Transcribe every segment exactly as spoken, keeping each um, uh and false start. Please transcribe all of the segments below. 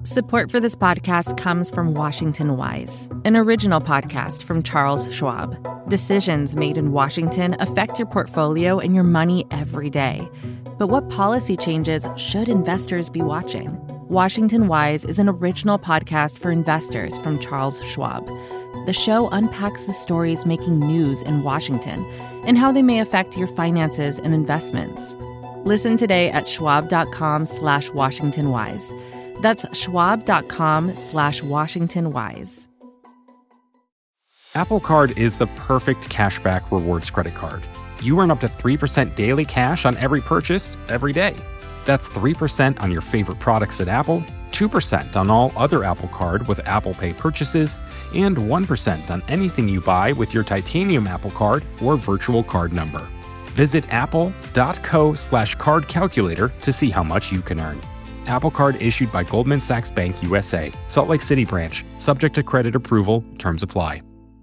Support for this podcast comes from Washington Wise, an original podcast from Charles Schwab. Decisions made in Washington affect your portfolio and your money every day. But what policy changes should investors be watching? Washington Wise is an original podcast for investors from Charles Schwab. The show unpacks the stories making news in Washington and how they may affect your finances and investments. Listen today at schwab.com slash Washington Wise. That's schwab.com slash Washington Wise. Apple Card is the perfect cashback rewards credit card. You earn up to three percent daily cash on every purchase every day. That's three percent on your favorite products at Apple, two percent on all other Apple Card with Apple Pay purchases, and one percent on anything you buy with your titanium Apple Card or virtual card number. Visit apple.co slash card calculator to see how much you can earn. Apple Card issued by Goldman Sachs Bank U S A, Salt Lake City branch, subject to credit approval, terms apply.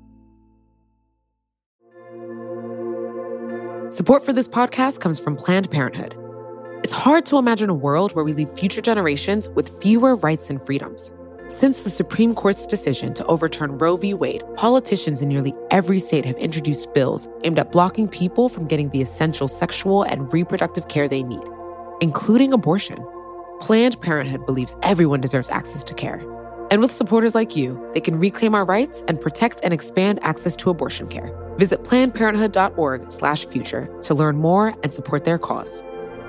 Support for this podcast comes from Planned Parenthood. It's hard to imagine a world where we leave future generations with fewer rights and freedoms. Since the Supreme Court's decision to overturn Roe v. Wade, politicians in nearly every state have introduced bills aimed at blocking people from getting the essential sexual and reproductive care they need, including abortion. Planned Parenthood believes everyone deserves access to care. And with supporters like you, they can reclaim our rights and protect and expand access to abortion care. Visit plannedparenthood.org slash future to learn more and support their cause.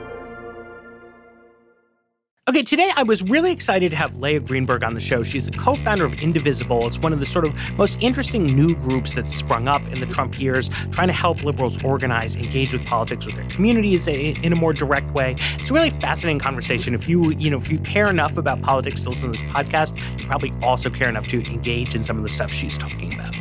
Okay, today I was really excited to have Leah Greenberg on the show. She's the co-founder of Indivisible. It's one of the sort of most interesting new groups that's sprung up in the Trump years, trying to help liberals organize, engage with politics with their communities in a more direct way. It's a really fascinating conversation. If you, you know, if you care enough about politics to listen to this podcast, you probably also care enough to engage in some of the stuff she's talking about.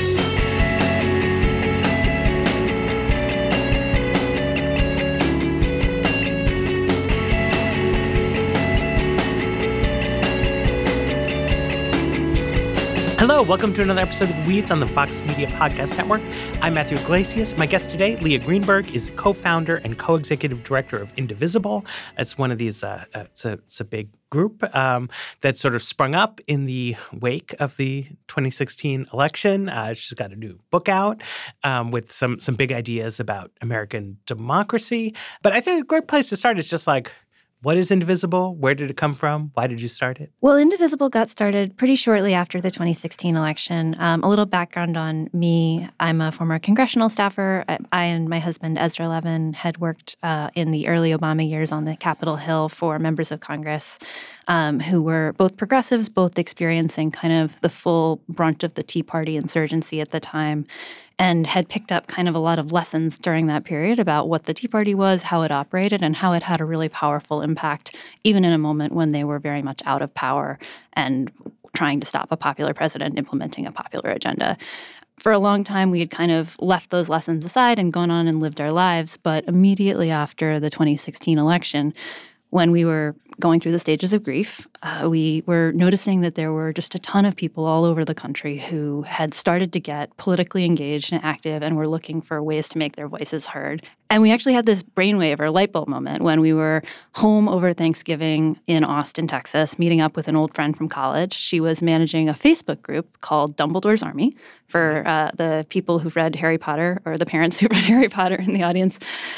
Hello, welcome to another episode of The Weeds on the Vox Media Podcast Network. I'm Matthew Iglesias. My guest today, Leah Greenberg, is co-founder and co-executive director of Indivisible. It's one of these, uh, uh, it's, a, it's a big group um, that sort of sprung up in the wake of the twenty sixteen election. Uh, she's got a new book out um, with some some big ideas about American democracy. But I think a great place to start is just like, what is Indivisible? Where did it come from? Why did you start it? Well, Indivisible got started pretty shortly after the twenty sixteen election. Um, a little background on me. I'm a former congressional staffer. I, I and my husband, Ezra Levin, had worked uh, in the early Obama years on the Capitol Hill for members of Congress um, who were both progressives, both experiencing kind of the full brunt of the Tea Party insurgency at the time, and had picked up kind of a lot of lessons during that period about what the Tea Party was, how it operated, and how it had a really powerful impact, even in a moment when they were very much out of power and trying to stop a popular president implementing a popular agenda. For a long time, we had kind of left those lessons aside and gone on and lived our lives. But immediately after the twenty sixteen election, when we were going through the stages of grief, uh, we were noticing that there were just a ton of people all over the country who had started to get politically engaged and active and were looking for ways to make their voices heard. And we actually had this brainwave or light bulb moment when we were home over Thanksgiving in Austin, Texas, meeting up with an old friend from college. She was managing a Facebook group called Dumbledore's Army for uh, the people who've read Harry Potter, or the parents who've read Harry Potter in the audience.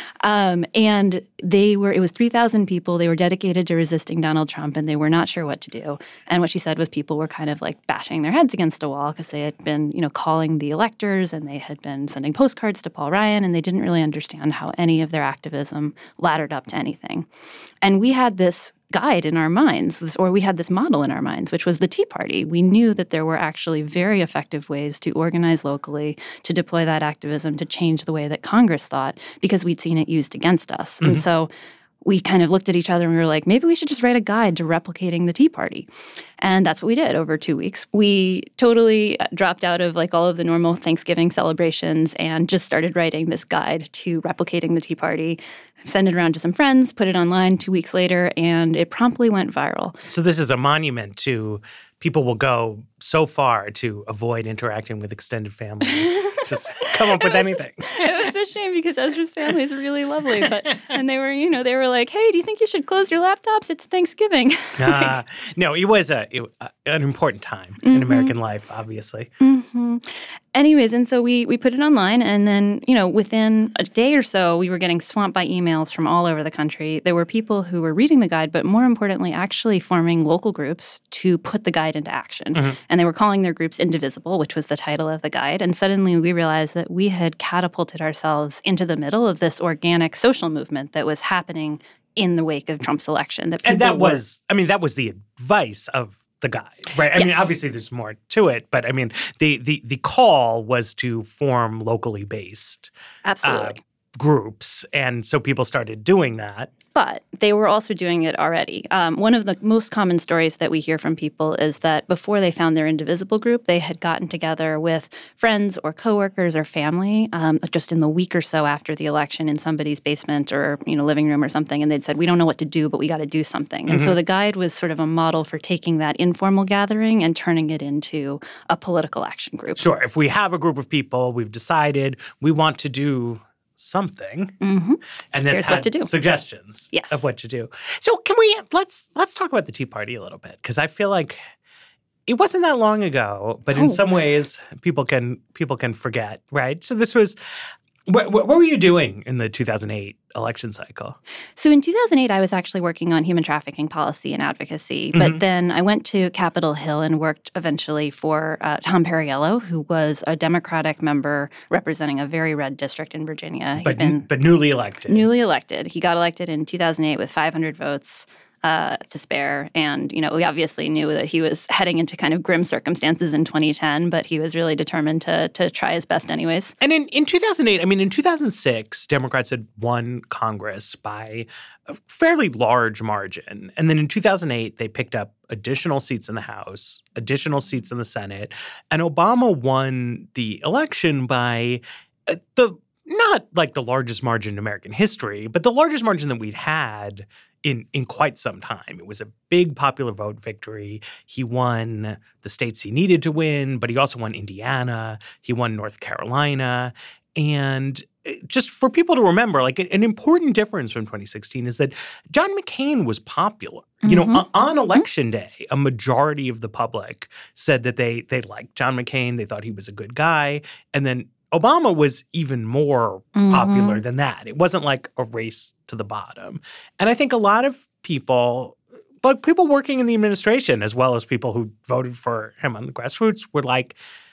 Um, and they were, it was three thousand people. They were dedicated to resisting Donald Trump, and they were not sure what to do. And what she said was people were kind of like bashing their heads against a wall because they had been, you know, calling the electors, and they had been sending postcards to Paul Ryan, and they didn't really understand how any of their activism laddered up to anything. And we had this guide in our minds, or we had this model in our minds, which was the Tea Party. We knew that there were actually very effective ways to organize locally, to deploy that activism, to change the way that Congress thought, because we'd seen it used against us. Mm-hmm. And so we kind of looked at each other and we were like, maybe we should just write a guide to replicating the Tea Party. And that's what we did over two weeks. We totally dropped out of like all of the normal Thanksgiving celebrations and just started writing this guide to replicating the Tea Party, sent it around to some friends, put it online two weeks later, and it promptly went viral. So this is a monument to people will go so far to avoid interacting with extended family. Just come up with was, anything. It was a shame because Ezra's family is really lovely. But and they were, you know, they were like, "Hey, do you think you should close your laptops? It's Thanksgiving." uh, no, it was a it, uh, an important time mm-hmm. in American life, obviously. Mm-hmm. Anyways, and so we we put it online, and then, you know, within a day or so, we were getting swamped by emails from all over the country. There were people who were reading the guide, but more importantly, actually forming local groups to put the guide into action. Mm-hmm. And they were calling their groups Indivisible, which was the title of the guide. And suddenly we realized that we had catapulted ourselves into the middle of this organic social movement that was happening in the wake of Trump's election. That and that were, was, I mean, that was the advice of the guide, right? I yes. mean, obviously there's more to it, but I mean, the the the call was to form locally based Absolutely. Uh, groups. And so people started doing that. But they were also doing it already. Um, one of the most common stories that we hear from people is that before they found their Indivisible group, they had gotten together with friends or coworkers or family um, just in the week or so after the election in somebody's basement or, you know, living room or something. And they'd said, we don't know what to do, but we got to do something. And mm-hmm. so the guide was sort of a model for taking that informal gathering and turning it into a political action group. Sure. If we have a group of people, we've decided we want to do something, mm-hmm. and this Here's had what to do. suggestions yes. of what to do. So can we let's let's talk about the Tea Party a little bit, because I feel like it wasn't that long ago, but oh. in some ways people can people can forget, right? So this was. What, what were you doing in the two thousand eight election cycle? So in two thousand eight, I was actually working on human trafficking policy and advocacy. But mm-hmm. then I went to Capitol Hill and worked eventually for uh, Tom Perriello, who was a Democratic member representing a very red district in Virginia. But, been but newly elected. Newly elected. He got elected in two thousand eight with five hundred votes. Uh, to spare. And, you know, we obviously knew that he was heading into kind of grim circumstances in twenty ten, but he was really determined to to try his best anyways. And in, in two thousand eight, I mean, in two thousand six, Democrats had won Congress by a fairly large margin. And then in two thousand eight, they picked up additional seats in the House, additional seats in the Senate, and Obama won the election by uh, the not like the largest margin in American history, but the largest margin that we'd had in in quite some time. It was a big popular vote victory. He won the states he needed to win, but he also won Indiana. He won North Carolina. And just for people to remember, like an important difference from twenty sixteen is that John McCain was popular. Mm-hmm. You know, on election day, a majority of the public said that they they liked John McCain. They thought he was a good guy. And then Obama was even more mm-hmm. popular than that. It wasn't like a race to the bottom. And I think a lot of people, like people working in the administration as well as people who voted for him on the grassroots, were like,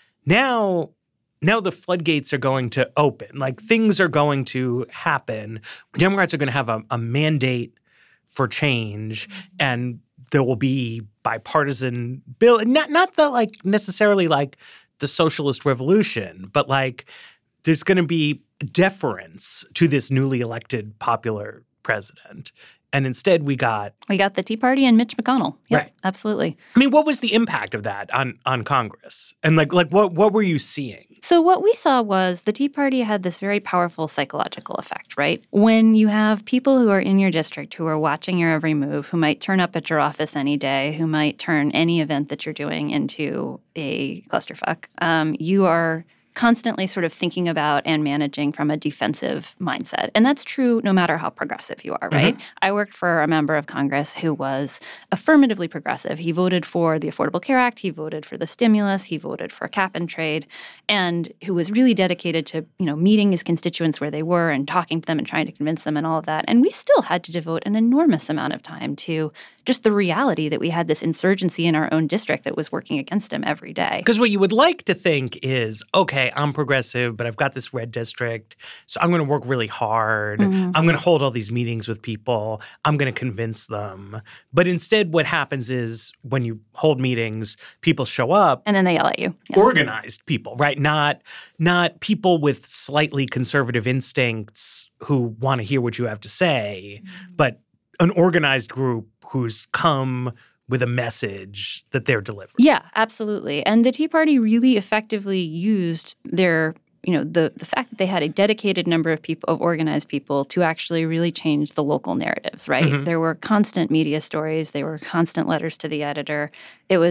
now, now the floodgates are going to open. Like things are going to happen. Democrats are going to have a, a mandate for change, and there will be bipartisan bill. Not not the like necessarily like the socialist revolution, but like there's going to be deference to this newly elected popular president. And instead we got... We got the Tea Party and Mitch McConnell. Yep, right. Absolutely. I mean, what was the impact of that on, on Congress? And like like what what were you seeing? So what we saw was the Tea Party had this very powerful psychological effect, right? When you have people who are in your district who are watching your every move, who might turn up at your office any day, who might turn any event that you're doing into a clusterfuck, um, you are constantly sort of thinking about and managing from a defensive mindset. And that's true no matter how progressive you are, right? Mm-hmm. I worked for a member of Congress who was affirmatively progressive. He voted for the Affordable Care Act. He voted for the stimulus. He voted for cap and trade, and who was really dedicated to, you know, meeting his constituents where they were and talking to them and trying to convince them and all of that. And we still had to devote an enormous amount of time to just the reality that we had this insurgency in our own district that was working against him every day. Because what you would like to think is, okay, I'm progressive, but I've got this red district, so I'm going to work really hard. Mm-hmm. I'm going to hold all these meetings with people. I'm going to convince them. But instead, what happens is when you hold meetings, people show up. And then they yell at you. Yes. Organized people, right? Not, not people with slightly conservative instincts who want to hear what you have to say, mm-hmm. but an organized group who's come with a message that they're delivering. Yeah, absolutely. And the Tea Party really effectively used their, you know, the, the fact that they had a dedicated number of people, of organized people, to actually really change the local narratives, right? Mm-hmm. There were constant media stories. There were constant letters to the editor. It was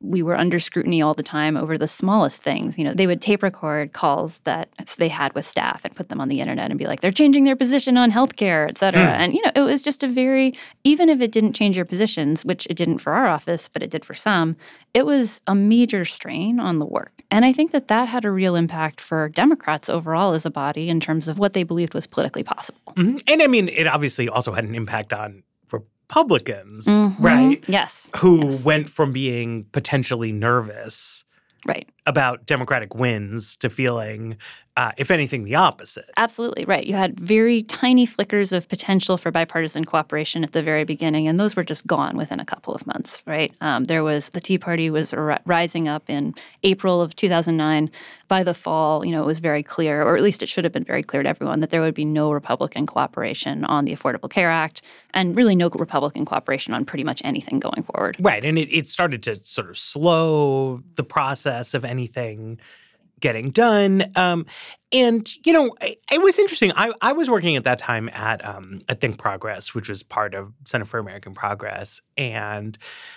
we were under scrutiny all the time over the smallest things. You know, they would tape record calls that they had with staff and put them on the internet and be like, they're changing their position on healthcare, et cetera. Mm. And, you know, it was just a very, even if it didn't change your positions, which it didn't for our office, but it did for some, it was a major strain on the work. And I think that that had a real impact for Democrats overall as a body in terms of what they believed was politically possible. Mm-hmm. And I mean, it obviously also had an impact on Republicans, mm-hmm. right? Yes. Who yes. went from being potentially nervous right. about Democratic wins to feeling, uh, if anything, the opposite. Absolutely right. You had very tiny flickers of potential for bipartisan cooperation at the very beginning, and those were just gone within a couple of months, right? Um, there was, the Tea Party was r- rising up in April of two thousand nine. By the fall, you know, it was very clear, or at least it should have been very clear to everyone, that there would be no Republican cooperation on the Affordable Care Act and really no Republican cooperation on pretty much anything going forward. Right. And it, it started to sort of slow the process of anything getting done. Um, and, you know, it, it was interesting. I, I was working at that time at, um, at Think Progress, which was part of Center for American Progress. And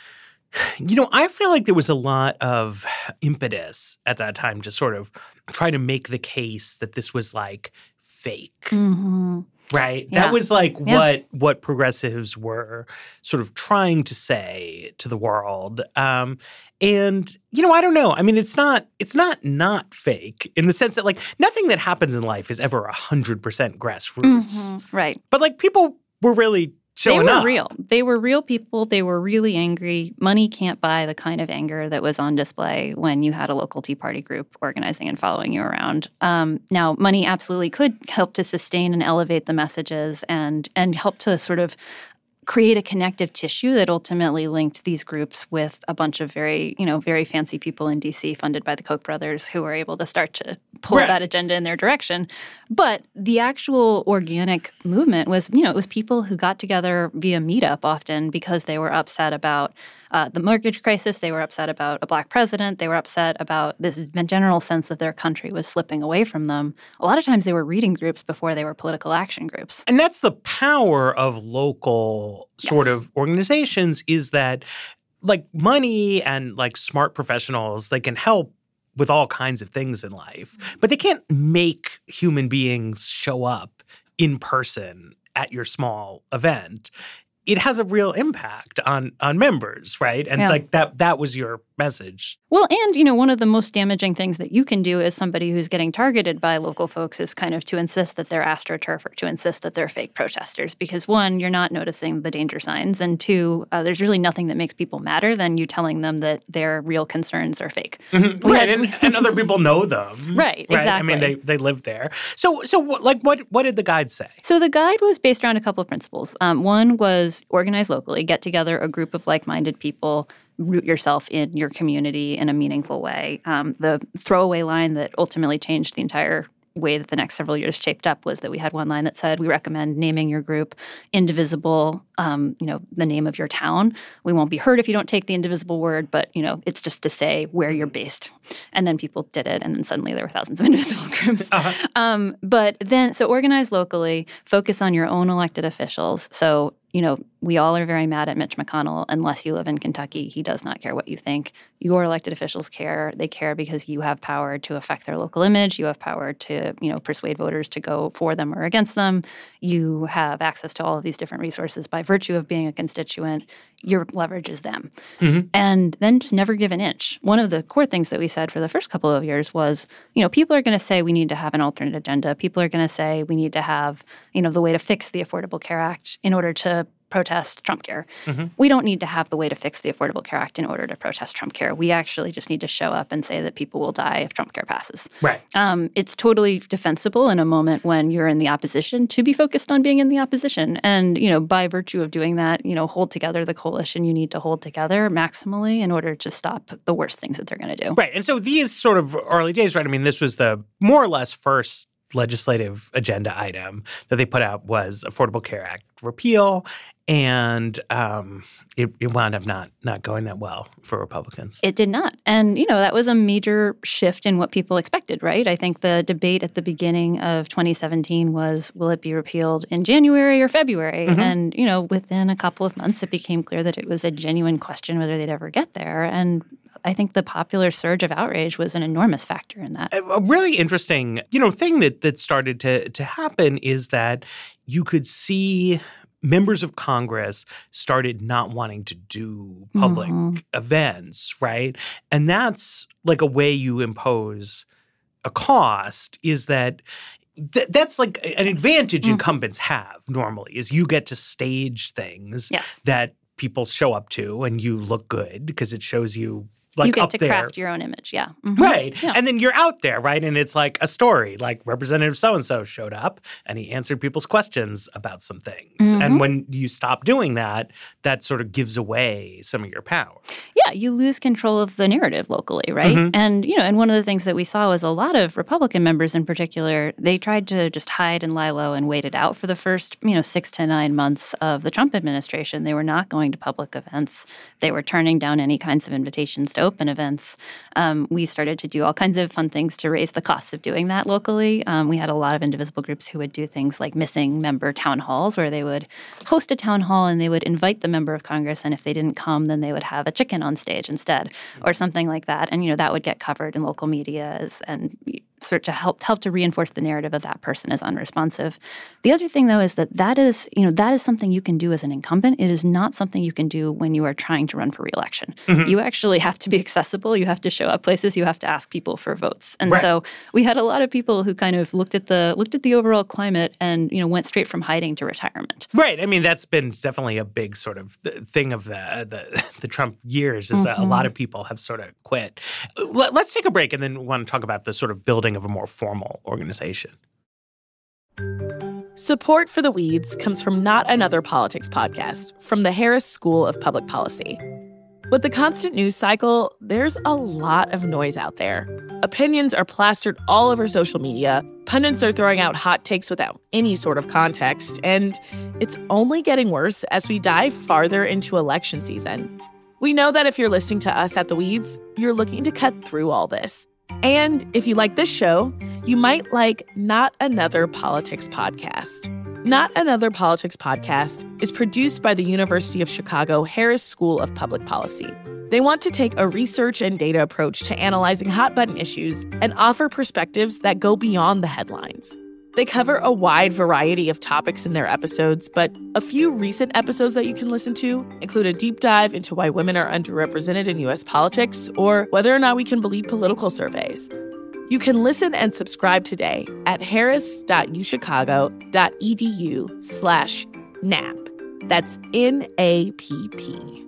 you know, I feel like there was a lot of impetus at that time to sort of try to make the case that this was like fake, mm-hmm. right? Yeah. That was like yeah. what what progressives were sort of trying to say to the world. Um, and, you know, I don't know. I mean, it's not it's not not fake in the sense that like nothing that happens in life is ever one hundred percent grassroots. Mm-hmm. Right. But like people were really They were up. real. They were real people. They were really angry. Money can't buy the kind of anger that was on display when you had a local Tea Party group organizing and following you around. Um, now, money absolutely could help to sustain and elevate the messages and and help to sort of create a connective tissue that ultimately linked these groups with a bunch of very, you know, very fancy people in D C funded by the Koch brothers who were able to start to pull right. that agenda in their direction. But the actual organic movement was, you know, it was people who got together via meetup often because they were upset about uh, the mortgage crisis. They were upset about a black president. They were upset about this general sense that their country was slipping away from them. A lot of times they were reading groups before they were political action groups. And that's the power of local sort yes. of organizations is that like money and like smart professionals, they can help with all kinds of things in life, but they can't make human beings show up in person at your small event. It has a real impact on on members, right? And yeah. like that that was your message. Well, and, you know, one of the most damaging things that you can do as somebody who's getting targeted by local folks is kind of to insist that they're AstroTurf or to insist that they're fake protesters. Because, one, you're not noticing the danger signs. And two, uh, there's really nothing that makes people madder than you telling them that their real concerns are fake. Mm-hmm. Right. Had, and, and other people know them. Right, right. exactly. I mean, they, they live there. So, so what, like, what, what did the guide say? So the guide was based around a couple of principles. Um, one was organize locally, get together a group of like-minded people, root yourself in your community in a meaningful way. Um, the throwaway line that ultimately changed the entire way that the next several years shaped up was that we had one line that said, we recommend naming your group indivisible, um, you know, the name of your town. We won't be hurt if you don't take the indivisible word, but, you know, it's just to say where you're based. And then people did it, and then suddenly there were thousands of indivisible groups. Uh-huh. Um, but then, so organize locally, focus on your own elected officials. So, you know, we all are very mad at Mitch McConnell unless you live in Kentucky. He does not care what you think. Your elected officials care. They care because you have power to affect their local image. You have power to, you know, persuade voters to go for them or against them. You have access to all of these different resources by virtue of being a constituent. Your leverage is them. Mm-hmm. And then just never give an inch. One of the core things that we said for the first couple of years was, you know, people are going to say we need to have an alternate agenda. People are going to say we need to have, you know, the way to fix the Affordable Care Act in order to protest Trump Care. Mm-hmm. We don't need to have the way to fix the Affordable Care Act in order to protest Trump Care. We actually just need to show up and say that people will die if Trump Care passes. Right. Um, it's totally defensible in a moment when you're in the opposition to be focused on being in the opposition. And, you know, by virtue of doing that, you know, hold together the coalition you need to hold together maximally in order to stop the worst things that they're going to do. Right. And so these sort of early days, right, I mean, this was the more or less first legislative agenda item that they put out was Affordable Care Act repeal. And um, it, it wound up not not going that well for Republicans. It did not. And, you know, that was a major shift in what people expected, right? I think the debate at the beginning of twenty seventeen was, will it be repealed in January or February? Mm-hmm. And, you know, within a couple of months, it became clear that it was a genuine question whether they'd ever get there. And I think the popular surge of outrage was an enormous factor in that. A really interesting, you know, thing that that started to to happen is that you could see members of Congress started not wanting to do public mm-hmm. events, right? And that's like a way you impose a cost is that th- that's like an advantage mm-hmm. incumbents have normally is you get to stage things yes. that people show up to and you look good because it shows you like you get up to there. craft your own image, yeah. Mm-hmm. Right. Yeah. And then you're out there, right? And it's like a story, like Representative so-and-so showed up and he answered people's questions about some things. Mm-hmm. And when you stop doing that, that sort of gives away some of your power. Yeah, you lose control of the narrative locally, right? Mm-hmm. And, you know, and one of the things that we saw was a lot of Republican members in particular, they tried to just hide and lie low and wait it out for the first, you know, six to nine months of the Trump administration. They were not going to public events. They were turning down any kinds of invitations to open events. Um, we started to do all kinds of fun things to raise the costs of doing that locally. Um, we had a lot of indivisible groups who would do things like missing member town halls where they would host a town hall and they would invite the member of Congress, and if they didn't come, then they would have a chicken on stage instead or something like that. And, you know, that would get covered in local media as, and sort to help help to reinforce the narrative of that person as unresponsive. The other thing, though, is that that is, you know, that is something you can do as an incumbent. It is not something you can do when you are trying to run for re-election. Mm-hmm. You actually have to be accessible. You have to show up places. You have to ask people for votes. And right. so we had a lot of people who kind of looked at the looked at the overall climate and, you know, went straight from hiding to retirement. Right. I mean, that's been definitely a big sort of thing of the the, the Trump years is mm-hmm. that a lot of people have sort of quit. Let's take a break and then we want to talk about the sort of building of a more formal organization. Support for The Weeds comes from Not Another Politics podcast from the Harris School of Public Policy. With the constant news cycle, there's a lot of noise out there. Opinions are plastered all over social media, pundits are throwing out hot takes without any sort of context, and it's only getting worse as we dive farther into election season. We know that if you're listening to us at The Weeds, you're looking to cut through all this. And if you like this show, you might like Not Another Politics podcast. Not Another Politics podcast is produced by the University of Chicago Harris School of Public Policy. They want to take a research and data approach to analyzing hot-button issues and offer perspectives that go beyond the headlines. They cover a wide variety of topics in their episodes, but a few recent episodes that you can listen to include a deep dive into why women are underrepresented in U S politics or whether or not we can believe political surveys. You can listen and subscribe today at harris.uchicago.edu slash NAP. That's N A P P.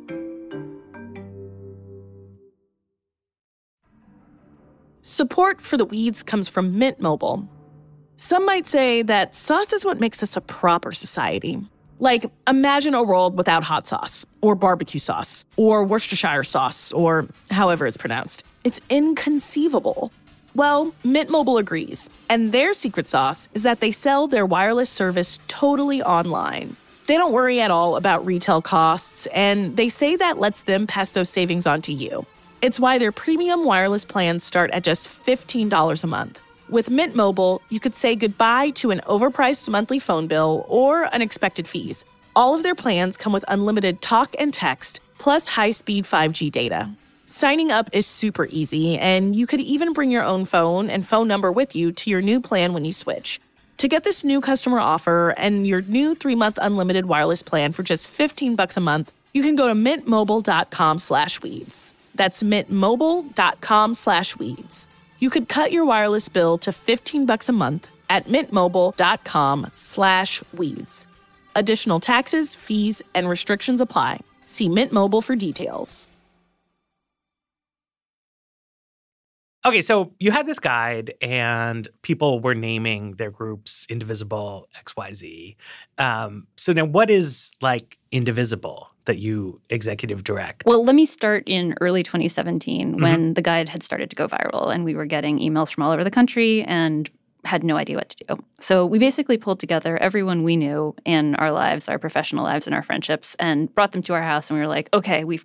Support for The Weeds comes from Mint Mobile. Some might say that sauce is what makes us a proper society. Like, imagine a world without hot sauce, or barbecue sauce, or Worcestershire sauce, or however it's pronounced. It's inconceivable. Well, Mint Mobile agrees, and their secret sauce is that they sell their wireless service totally online. They don't worry at all about retail costs, and they say that lets them pass those savings on to you. It's why their premium wireless plans start at just fifteen dollars a month. With Mint Mobile, you could say goodbye to an overpriced monthly phone bill or unexpected fees. All of their plans come with unlimited talk and text, plus high-speed five G data. Signing up is super easy, and you could even bring your own phone and phone number with you to your new plan when you switch. To get this new customer offer and your new three-month unlimited wireless plan for just fifteen bucks a month, you can go to mintmobile.com slash weeds. That's mintmobile.com slash weeds. You could cut your wireless bill to fifteen bucks a month at mintmobile.com slash weeds. Additional taxes, fees, and restrictions apply. See Mint Mobile for details. Okay, so you had this guide, and people were naming their groups Indivisible, X Y Z. Um, so now what is, like, Indivisible that you executive direct? Well, let me start in early twenty seventeen mm-hmm. when the guide had started to go viral, and we were getting emails from all over the country and had no idea what to do. So we basically pulled together everyone we knew in our lives, our professional lives and our friendships, and brought them to our house, and we were like, okay, we've got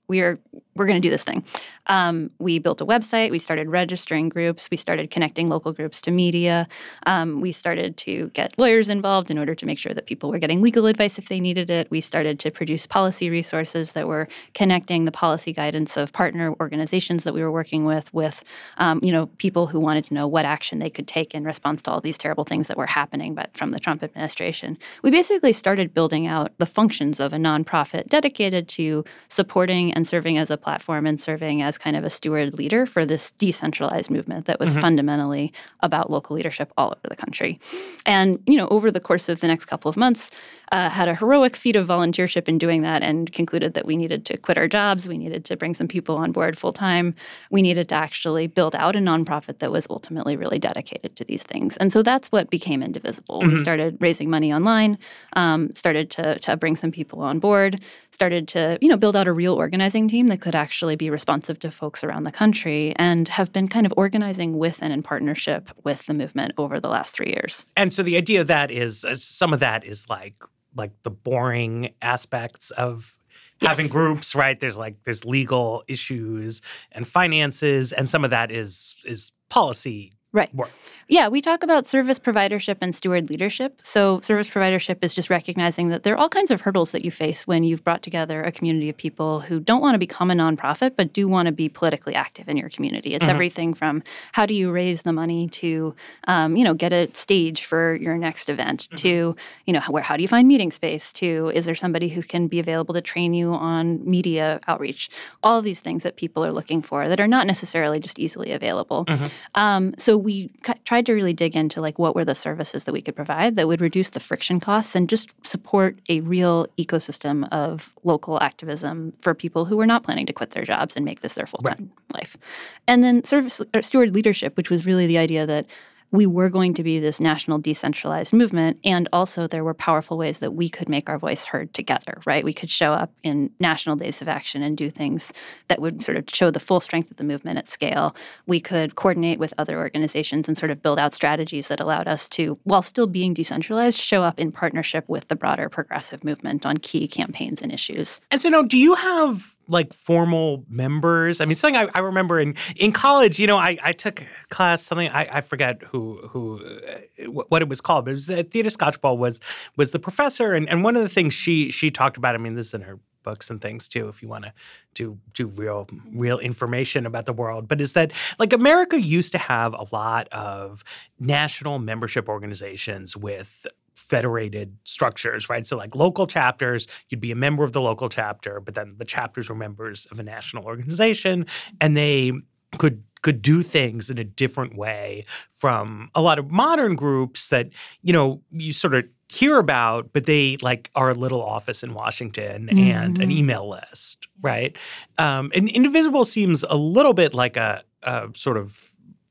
we are we're going to do this thing. Um, we built a website. We started registering groups. We started connecting local groups to media. Um, we started to get lawyers involved in order to make sure that people were getting legal advice if they needed it. We started to produce policy resources that were connecting the policy guidance of partner organizations that we were working with with, um, you know, people who wanted to know what action they could take in response to all these terrible things that were happening but from the Trump administration. We basically started building out the functions of a nonprofit dedicated to supporting and serving as a platform and serving as kind of a steward leader for this decentralized movement that was mm-hmm. fundamentally about local leadership all over the country. And, you know, over the course of the next couple of months, uh, had a heroic feat of volunteership in doing that and concluded that we needed to quit our jobs. We needed to bring some people on board full time. We needed to actually build out a nonprofit that was ultimately really dedicated to these things. And so that's what became Indivisible. Mm-hmm. We started raising money online, um, started to, to bring some people on board, started to, you know, build out a real organizing team that could actually be responsive to folks around the country, and have been kind of organizing with and in partnership with the movement over the last three years. And so the idea of that is, uh, some of that is like like the boring aspects of yes. having groups, right? There's like there's legal issues and finances, and some of that is is policy right. work. Yeah, we talk about service providership and steward leadership. So service providership is just recognizing that there are all kinds of hurdles that you face when you've brought together a community of people who don't want to become a nonprofit but do want to be politically active in your community. It's mm-hmm. everything from how do you raise the money to, um, you know, get a stage for your next event mm-hmm. to, you know, where how do you find meeting space to is there somebody who can be available to train you on media outreach? All of these things that people are looking for that are not necessarily just easily available. Mm-hmm. Um, so we c- tried to really dig into like what were the services that we could provide that would reduce the friction costs and just support a real ecosystem of local activism for people who were not planning to quit their jobs and make this their full-time right. life. And then service or steward leadership, which was really the idea that we were going to be this national decentralized movement, and also there were powerful ways that we could make our voice heard together, right? We could show up in national days of action and do things that would sort of show the full strength of the movement at scale. We could coordinate with other organizations and sort of build out strategies that allowed us to, while still being decentralized, show up in partnership with the broader progressive movement on key campaigns and issues. And so now, do you have like formal members? I mean, something I, I remember in, in college, you know, I, I took a class, something, I, I forget who, who, uh, what it was called, but it was, uh, Theda Skocpol was, was the professor. And, and one of the things she, she talked about, I mean, this is in her books and things too, if you want to do, do real, real information about the world, but is that like America used to have a lot of national membership organizations with federated structures, right? So like local chapters, you'd be a member of the local chapter, but then the chapters were members of a national organization, and they could could do things in a different way from a lot of modern groups that, you know, you sort of hear about, but they like are a little office in Washington mm-hmm. and an email list, right? Um, and Indivisible seems a little bit like a, a sort of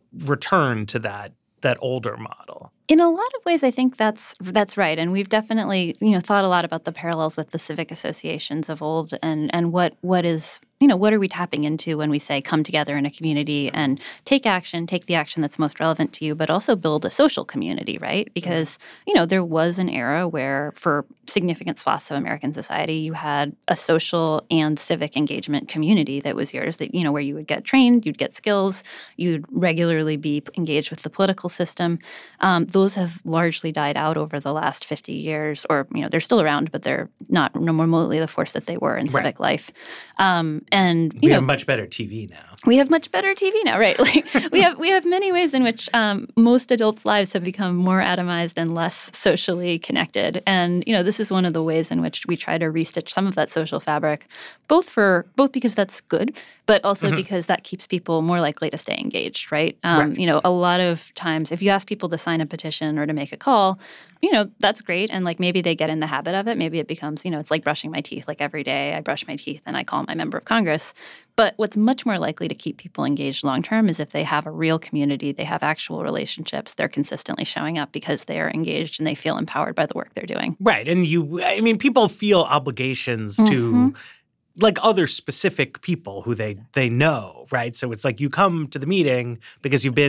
return to that that older model. In a lot of ways, I think that's that's right, and we've definitely you know thought a lot about the parallels with the civic associations of old, and and what what is you know what are we tapping into when we say come together in a community and take action, take the action that's most relevant to you, but also build a social community, right? Because you know there was an era where for significant swaths of American society, you had a social and civic engagement community that was yours. That you know where you would get trained, you'd get skills, you'd regularly be engaged with the political system. Um, Those have largely died out over the last fifty years, or, you know, they're still around, but they're not no more remotely the force that they were in right. civic life. Um, and, you we know, have much better T V now. We have much better T V now, right? Like, we have we have many ways in which um, most adults' lives have become more atomized and less socially connected. And, you know, this is one of the ways in which we try to restitch some of that social fabric, both for both because that's good, but also mm-hmm. because that keeps people more likely to stay engaged, right? Um, right? You know, a lot of times if you ask people to sign a petition or to make a call, you know, that's great. And like maybe they get in the habit of it. Maybe it becomes, you know, it's like brushing my teeth. Like every day I brush my teeth and I call my member of Congress. But what's much more likely to keep people engaged long term is if they have a real community, they have actual relationships, they're consistently showing up because they are engaged and they feel empowered by the work they're doing. Right. And you, I mean, people feel obligations mm-hmm. to like other specific people who they they know, right? So it's like you come to the meeting because you've been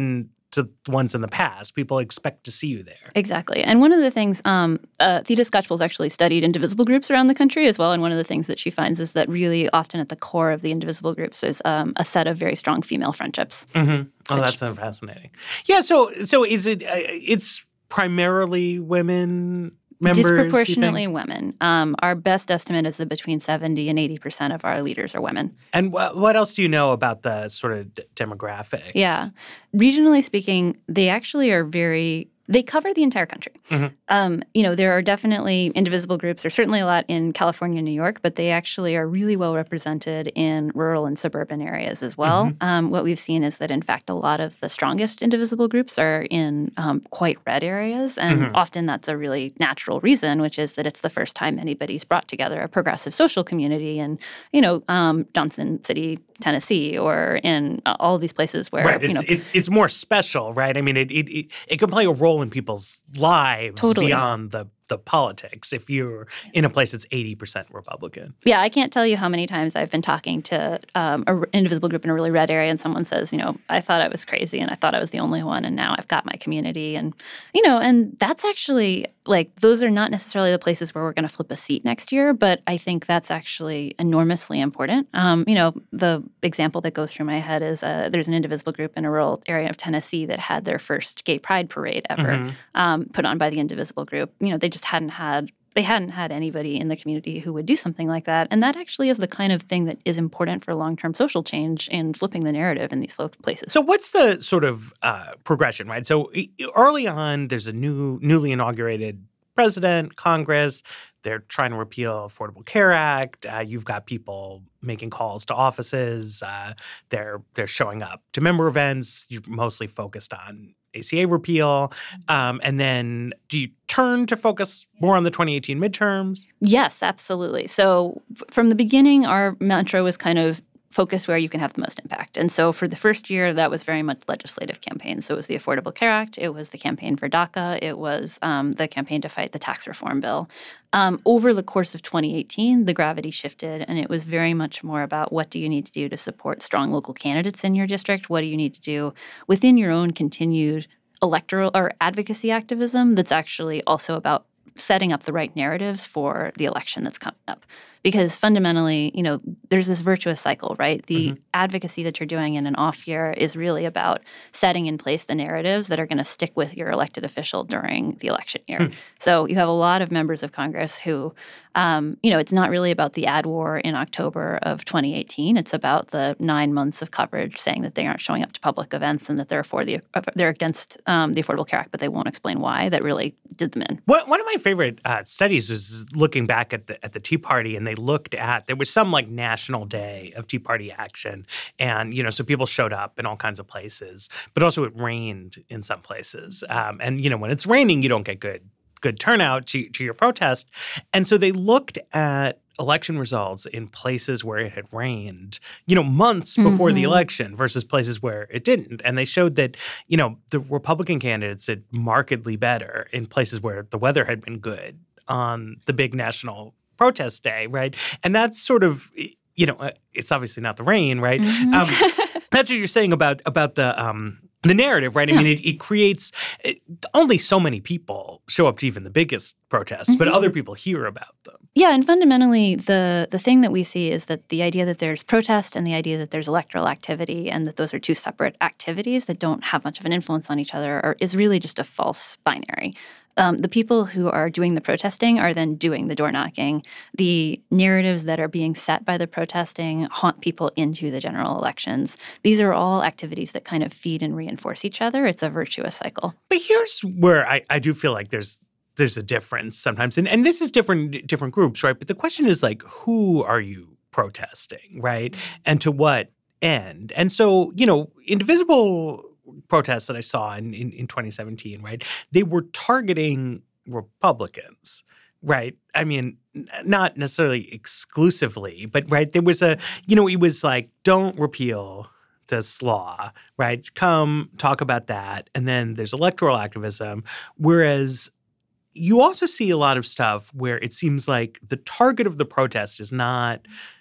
to ones in the past. People expect to see you there. Exactly. And one of the things, um, uh, Theda Skocpol's actually studied indivisible groups around the country as well. And one of the things that she finds is that really often at the core of the indivisible groups is um, a set of very strong female friendships. Mm-hmm. Oh, which, that's so fascinating. Yeah. So, so is it? Uh, it's primarily women members? Disproportionately women. Um, our best estimate is that between seventy and eighty percent of our leaders are women. And wh- what else do you know about the sort of d- demographics? Yeah. Regionally speaking, they actually are very They cover the entire country. Mm-hmm. Um, you know, there are definitely indivisible groups. There's certainly a lot in California and New York, but they actually are really well represented in rural and suburban areas as well. Mm-hmm. Um, what we've seen is that, in fact, a lot of the strongest indivisible groups are in um, quite red areas. And mm-hmm. often that's a really natural reason, which is that it's the first time anybody's brought together a progressive social community in, you know, um, Johnson City, Tennessee, or in uh, all of these places where, right. you it's, know. It's, it's more special, right? I mean, it, it, it, it can play a role in people's lives totally. beyond the the politics if you're in a place that's eighty percent Republican. Yeah, I can't tell you how many times I've been talking to um, an indivisible group in a really red area and someone says, you know, I thought I was crazy and I thought I was the only one and now I've got my community. And, you know, and that's actually, like, those are not necessarily the places where we're going to flip a seat next year, but I think that's actually enormously important. Um, you know, the example that goes through my head is uh, there's an indivisible group in a rural area of Tennessee that had their first gay pride parade ever mm-hmm. um, put on by the indivisible group. You know, they just hadn't had they hadn't had anybody in the community who would do something like that. And that actually is the kind of thing that is important for long-term social change in flipping the narrative in these places. So what's the sort of uh, progression, right? So early on, there's a new, newly inaugurated president, Congress. They're trying to repeal Affordable Care Act. Uh, you've got people making calls to offices. Uh, they're they're showing up to member events. You're mostly focused on A C A repeal. Um, and then do you turn to focus more on the twenty eighteen midterms? Yes, absolutely. So f- from the beginning, our mantra was kind of focus where you can have the most impact. And so for the first year, that was very much legislative campaigns. So it was the Affordable Care Act. It was the campaign for DACA. It was um, the campaign to fight the tax reform bill. Um, over the course of twenty eighteen, the gravity shifted, and it was very much more about what do you need to do to support strong local candidates in your district? What do you need to do within your own continued electoral or advocacy activism that's actually also about setting up the right narratives for the election that's coming up. Because fundamentally, you know, there's this virtuous cycle, right? The mm-hmm. advocacy that you're doing in an off year is really about setting in place the narratives that are going to stick with your elected official during the election year. Mm. So you have a lot of members of Congress who, um, you know, it's not really about the ad war in October of twenty eighteen. It's about the nine months of coverage saying that they aren't showing up to public events and that they're for the they're against um, the Affordable Care Act, but they won't explain why. That really did them in. One, one of my favorite uh, studies was looking back at the at the Tea Party, and they looked at, there was some like national day of Tea Party action. And, you know, so people showed up in all kinds of places, but also it rained in some places. Um, and, you know, when it's raining, you don't get good good turnout to, to your protest. And so they looked at election results in places where it had rained, you know, months before mm-hmm. the election versus places where it didn't. And they showed that, you know, the Republican candidates did markedly better in places where the weather had been good on the big national protest day, right? And that's sort of, you know, it's obviously not the rain, right? Mm-hmm. Um, that's what you're saying about about the um, the narrative, right? I yeah. mean, it, it creates it, only so many people show up to even the biggest protests, mm-hmm. but other people hear about them. Yeah, and fundamentally, the the thing that we see is that the idea that there's protest and the idea that there's electoral activity and that those are two separate activities that don't have much of an influence on each other are, is really just a false binary. Um, the people who are doing the protesting are then doing the door knocking. The narratives that are being set by the protesting haunt people into the general elections. These are all activities that kind of feed and reinforce each other. It's a virtuous cycle. But here's where I, I do feel like there's there's a difference sometimes. And, and this is different different groups, right? But the question is like, who are you protesting, right? And to what end? And so, you know, indivisible protests that I saw in, in, in twenty seventeen, right? They were targeting Republicans, right? I mean, n- not necessarily exclusively, but right, there was a, you know, it was like, don't repeal this law, right? Come talk about that. And then there's electoral activism. Whereas you also see a lot of stuff where it seems like the target of the protest is not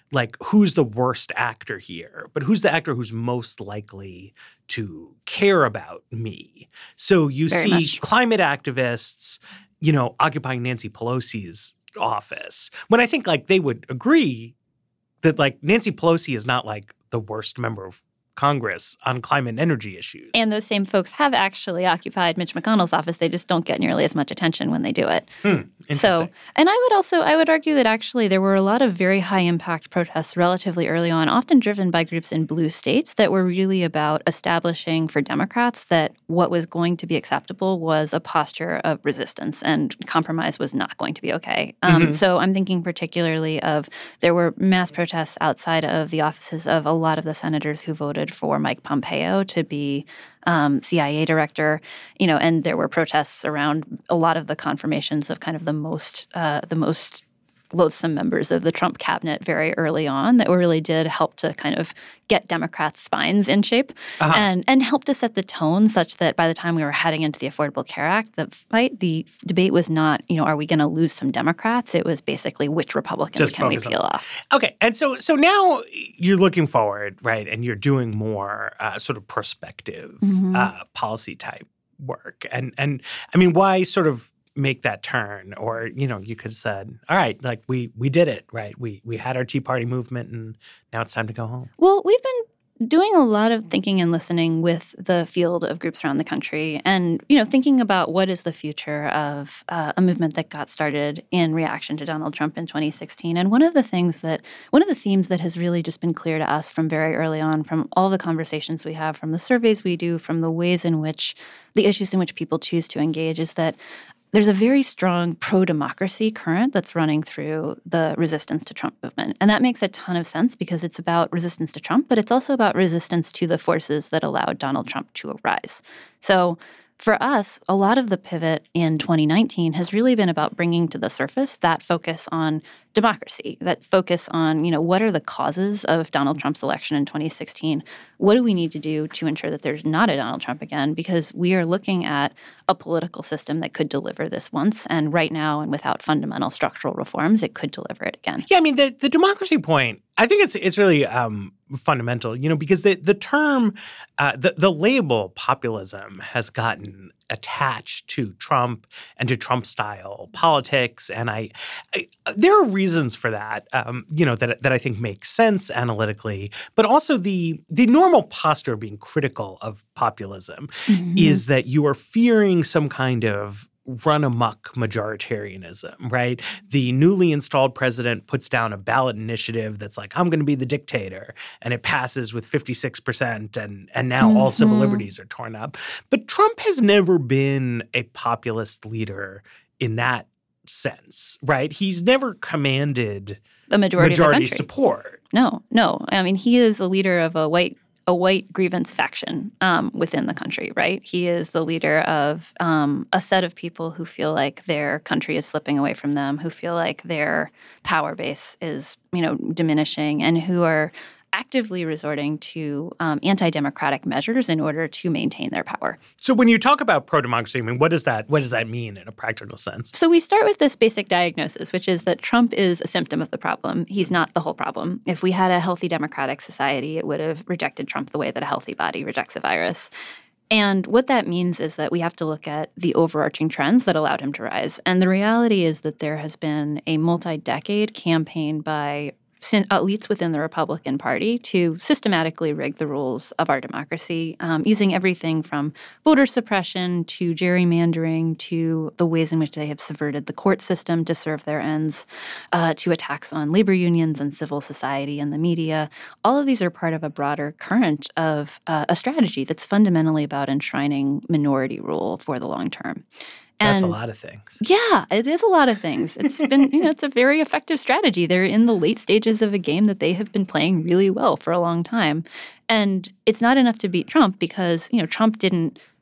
like, who's the worst actor here, but who's the actor who's most likely to care about me. So you Very see much. climate activists, you know, occupying Nancy Pelosi's office, when I think, like, they would agree that, like, Nancy Pelosi is not, like, the worst member of Congress on climate and energy issues. And those same folks have actually occupied Mitch McConnell's office. They just don't get nearly as much attention when they do it. Hmm, interesting. So, and I would also, I would argue that actually there were a lot of very high impact protests relatively early on, often driven by groups in blue states that were really about establishing for Democrats that what was going to be acceptable was a posture of resistance and compromise was not going to be okay. Um, Mm-hmm. So I'm thinking particularly of, there were mass protests outside of the offices of a lot of the senators who voted for Mike Pompeo to be um, C I A director, you know, and there were protests around a lot of the confirmations of kind of the most uh, the most loathsome members of the Trump cabinet very early on that really did help to kind of get Democrats' spines in shape Uh-huh. and and help to set the tone such that by the time we were heading into the Affordable Care Act, the fight, the debate was not, you know, are we going to lose some Democrats? It was basically which Republicans Just can we focus on peel them. off? Okay, and so so now you're looking forward, right, and you're doing more uh, sort of prospective Mhm. uh, policy type work, and and I mean, why sort of make that turn? Or, you know, you could have said, all right, like we we did it, right? We we had our Tea Party movement, and now it's time to go home. Well, we've been doing a lot of thinking and listening with the field of groups around the country and, you know, thinking about what is the future of uh, a movement that got started in reaction to Donald Trump in twenty sixteen. And one of the things that, one of the themes that has really just been clear to us from very early on, from all the conversations we have, from the surveys we do, from the ways in which, the issues in which people choose to engage, is that there's a very strong pro-democracy current that's running through the resistance to Trump movement. And that makes a ton of sense because it's about resistance to Trump, but it's also about resistance to the forces that allowed Donald Trump to arise. So for us, a lot of the pivot in twenty nineteen has really been about bringing to the surface that focus on democracy, that focus on, you know, what are the causes of Donald Trump's election in twenty sixteen? What do we need to do to ensure that there's not a Donald Trump again? Because we are looking at a political system that could deliver this once, and right now, and without fundamental structural reforms, it could deliver it again. Yeah, I mean, the, the democracy point, I think it's it's really um, fundamental, you know, because the the term, uh, the, the label populism has gotten attached to Trump and to Trump-style politics. And I, I there are reasons for that, um, you know, that that I think make sense analytically. But also the the normal posture of being critical of populism Mm-hmm. is that you are fearing some kind of run amok majoritarianism, right? The newly installed president puts down a ballot initiative that's like, I'm going to be the dictator, and it passes with fifty-six percent, and and now all civil Mhm. liberties are torn up. But Trump has never been a populist leader in that sense, right? He's never commanded The majority, majority of the country. support. No, no. I mean, he is the leader of a white a white grievance faction um, within the country, right? He is the leader of um, a set of people who feel like their country is slipping away from them, who feel like their power base is, you know, diminishing, and who are actively resorting to um, anti-democratic measures in order to maintain their power. So when you talk about pro-democracy, I mean, what does that what does that mean in a practical sense? So we start with this basic diagnosis, which is that Trump is a symptom of the problem. He's not the whole problem. If we had a healthy democratic society, it would have rejected Trump the way that a healthy body rejects a virus. And what that means is that we have to look at the overarching trends that allowed him to rise. And the reality is that there has been a multi-decade campaign by elites within the Republican Party to systematically rig the rules of our democracy, um, using everything from voter suppression to gerrymandering to the ways in which they have subverted the court system to serve their ends, uh, to attacks on labor unions and civil society and the media. All of these are part of a broader current of uh, a strategy that's fundamentally about enshrining minority rule for the long term. That's And a lot of things. yeah, it is a lot of things. It's been, you know, it's a very effective strategy. They're in the late stages of a game that they have been playing really well for a long time. And it's not enough to beat Trump because, you know, Trump didn't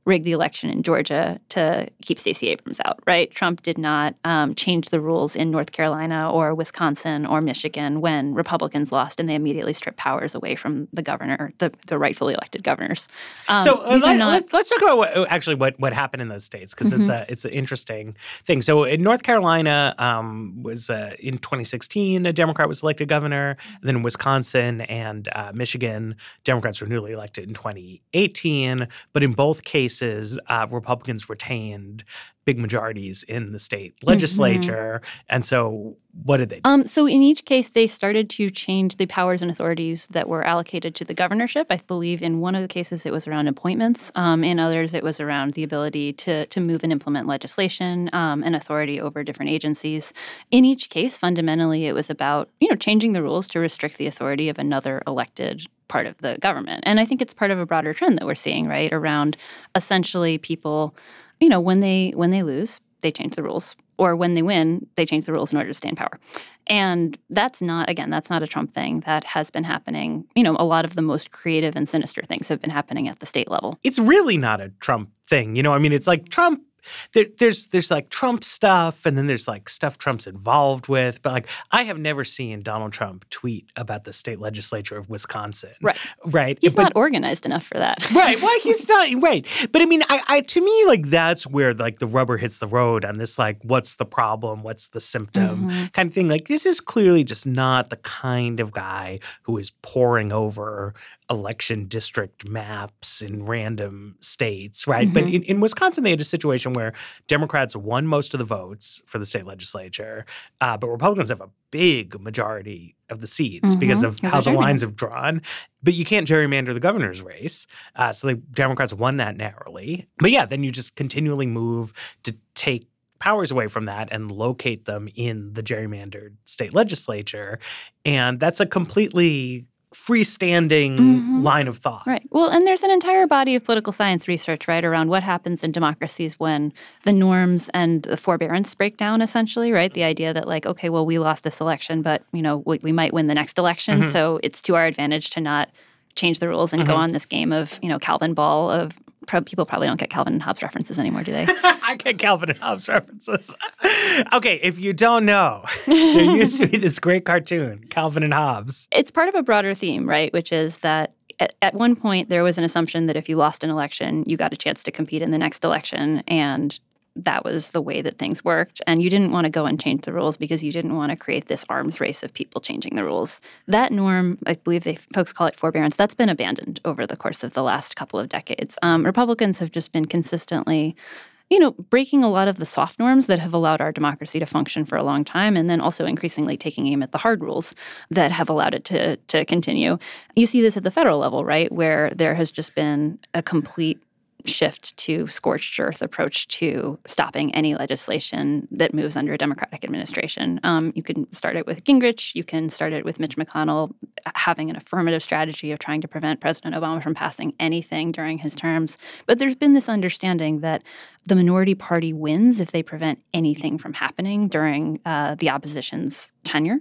rig the election in Georgia to keep Stacey Abrams out, right? Trump did not um, change the rules in North Carolina or Wisconsin or Michigan when Republicans lost, and they immediately stripped powers away from the governor, the, the rightfully elected governors. Um, so uh, let, not- let's, let's talk about what, actually what, what happened in those states, because mm-hmm. it's a it's an interesting thing. So in North Carolina um, was uh, in twenty sixteen, a Democrat was elected governor. And then in Wisconsin and uh, Michigan, Democrats were newly elected in twenty eighteen. But in both cases, uh, Republicans retained big majorities in the state legislature. Mm-hmm. And so what did they do? Um, so in each case, they started to change the powers and authorities that were allocated to the governorship. I believe in one of the cases it was around appointments. Um, in others, it was around the ability to to move and implement legislation um, and authority over different agencies. In each case, fundamentally, it was about, you know, changing the rules to restrict the authority of another elected part of the government. And I think it's part of a broader trend that we're seeing, right, around essentially people, you know, when they when they lose, they change the rules. Or when they win, they change the rules in order to stay in power. And that's not, again, that's not a Trump thing. That has been happening. You know, a lot of the most creative and sinister things have been happening at the state level. It's really not a Trump thing. You know, I mean, it's like Trump. There, there's there's like Trump stuff, and then there's like stuff Trump's involved with. But like, I have never seen Donald Trump tweet about the state legislature of Wisconsin. Right, right. He's but, not organized enough for that. Right. Well, he's not. Right. But I mean, I, I to me, like that's where like the rubber hits the road on this. Like, what's the problem? What's the symptom? Mm-hmm. Kind of thing. Like, this is clearly just not the kind of guy who is poring over election district maps in random states, right? Mm-hmm. But in, in Wisconsin, they had a situation where Democrats won most of the votes for the state legislature, uh, but Republicans have a big majority of the seats mm-hmm. because of how the lines have drawn. But you can't gerrymander the governor's race. Uh, so the Democrats won that narrowly. But yeah, then you just continually move to take powers away from that and locate them in the gerrymandered state legislature. And that's a completely freestanding mm-hmm. line of thought. Right. Well, and there's an entire body of political science research, right, around what happens in democracies when the norms and the forbearance break down, essentially, right? The idea that, like, okay, well, we lost this election, but, you know, we, we might win the next election, mm-hmm. so it's to our advantage to not change the rules and mm-hmm. go on this game of, you know, Calvin Ball of pro- people probably don't get Calvin and Hobbes references anymore, do they? I get Calvin and Hobbes references. Okay, if you don't know, there used to be this great cartoon, Calvin and Hobbes. It's part of a broader theme, right, which is that at, at one point there was an assumption that if you lost an election, you got a chance to compete in the next election, and that was the way that things worked. And you didn't want to go and change the rules because you didn't want to create this arms race of people changing the rules. That norm, I believe they folks call it forbearance, that's been abandoned over the course of the last couple of decades. Um, Republicans have just been consistently, you know, breaking a lot of the soft norms that have allowed our democracy to function for a long time, and then also increasingly taking aim at the hard rules that have allowed it to, to continue. You see this at the federal level, right, where there has just been a complete shift to scorched earth approach to stopping any legislation that moves under a Democratic administration. Um, you can start it with Gingrich. You can start it with Mitch McConnell having an affirmative strategy of trying to prevent President Obama from passing anything during his terms. But there's been this understanding that the minority party wins if they prevent anything from happening during uh, the opposition's tenure.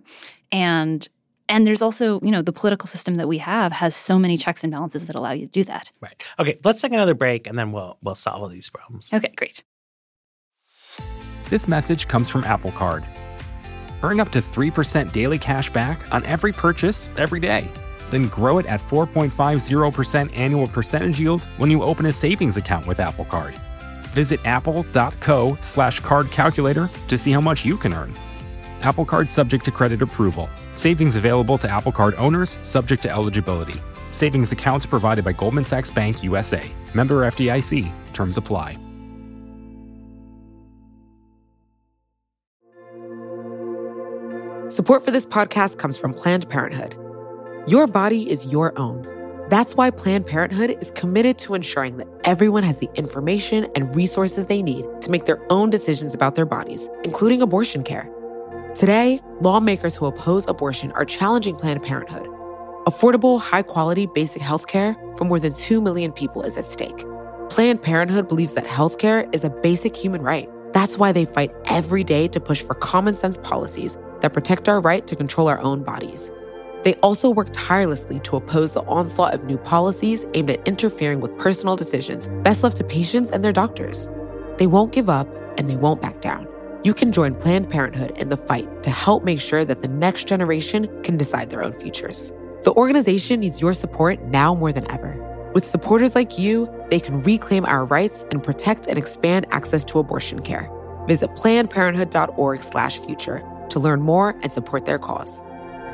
And And there's also, you know, the political system that we have has so many checks and balances that allow you to do that. Right. Okay, let's take another break, and then we'll we'll solve all these problems. Okay, great. This message comes from Apple Card. Earn up to three percent daily cash back on every purchase every day. Then grow it at four point five zero percent annual percentage yield when you open a savings account with Apple Card. Visit apple.co slash card calculator to see how much you can earn. Apple Card subject to credit approval. Savings available to Apple Card owners subject to eligibility. Savings accounts provided by Goldman Sachs Bank U S A. Member F D I C. Terms apply. Support for this podcast comes from Planned Parenthood. Your body is your own. That's why Planned Parenthood is committed to ensuring that everyone has the information and resources they need to make their own decisions about their bodies, including abortion care. Today, lawmakers who oppose abortion are challenging Planned Parenthood. Affordable, high-quality basic health care for more than two million people is at stake. Planned Parenthood believes that health care is a basic human right. That's why they fight every day to push for common-sense policies that protect our right to control our own bodies. They also work tirelessly to oppose the onslaught of new policies aimed at interfering with personal decisions best left to patients and their doctors. They won't give up, and they won't back down. You can join Planned Parenthood in the fight to help make sure that the next generation can decide their own futures. The organization needs your support now more than ever. With supporters like you, they can reclaim our rights and protect and expand access to abortion care. Visit plannedparenthood.org slash future to learn more and support their cause.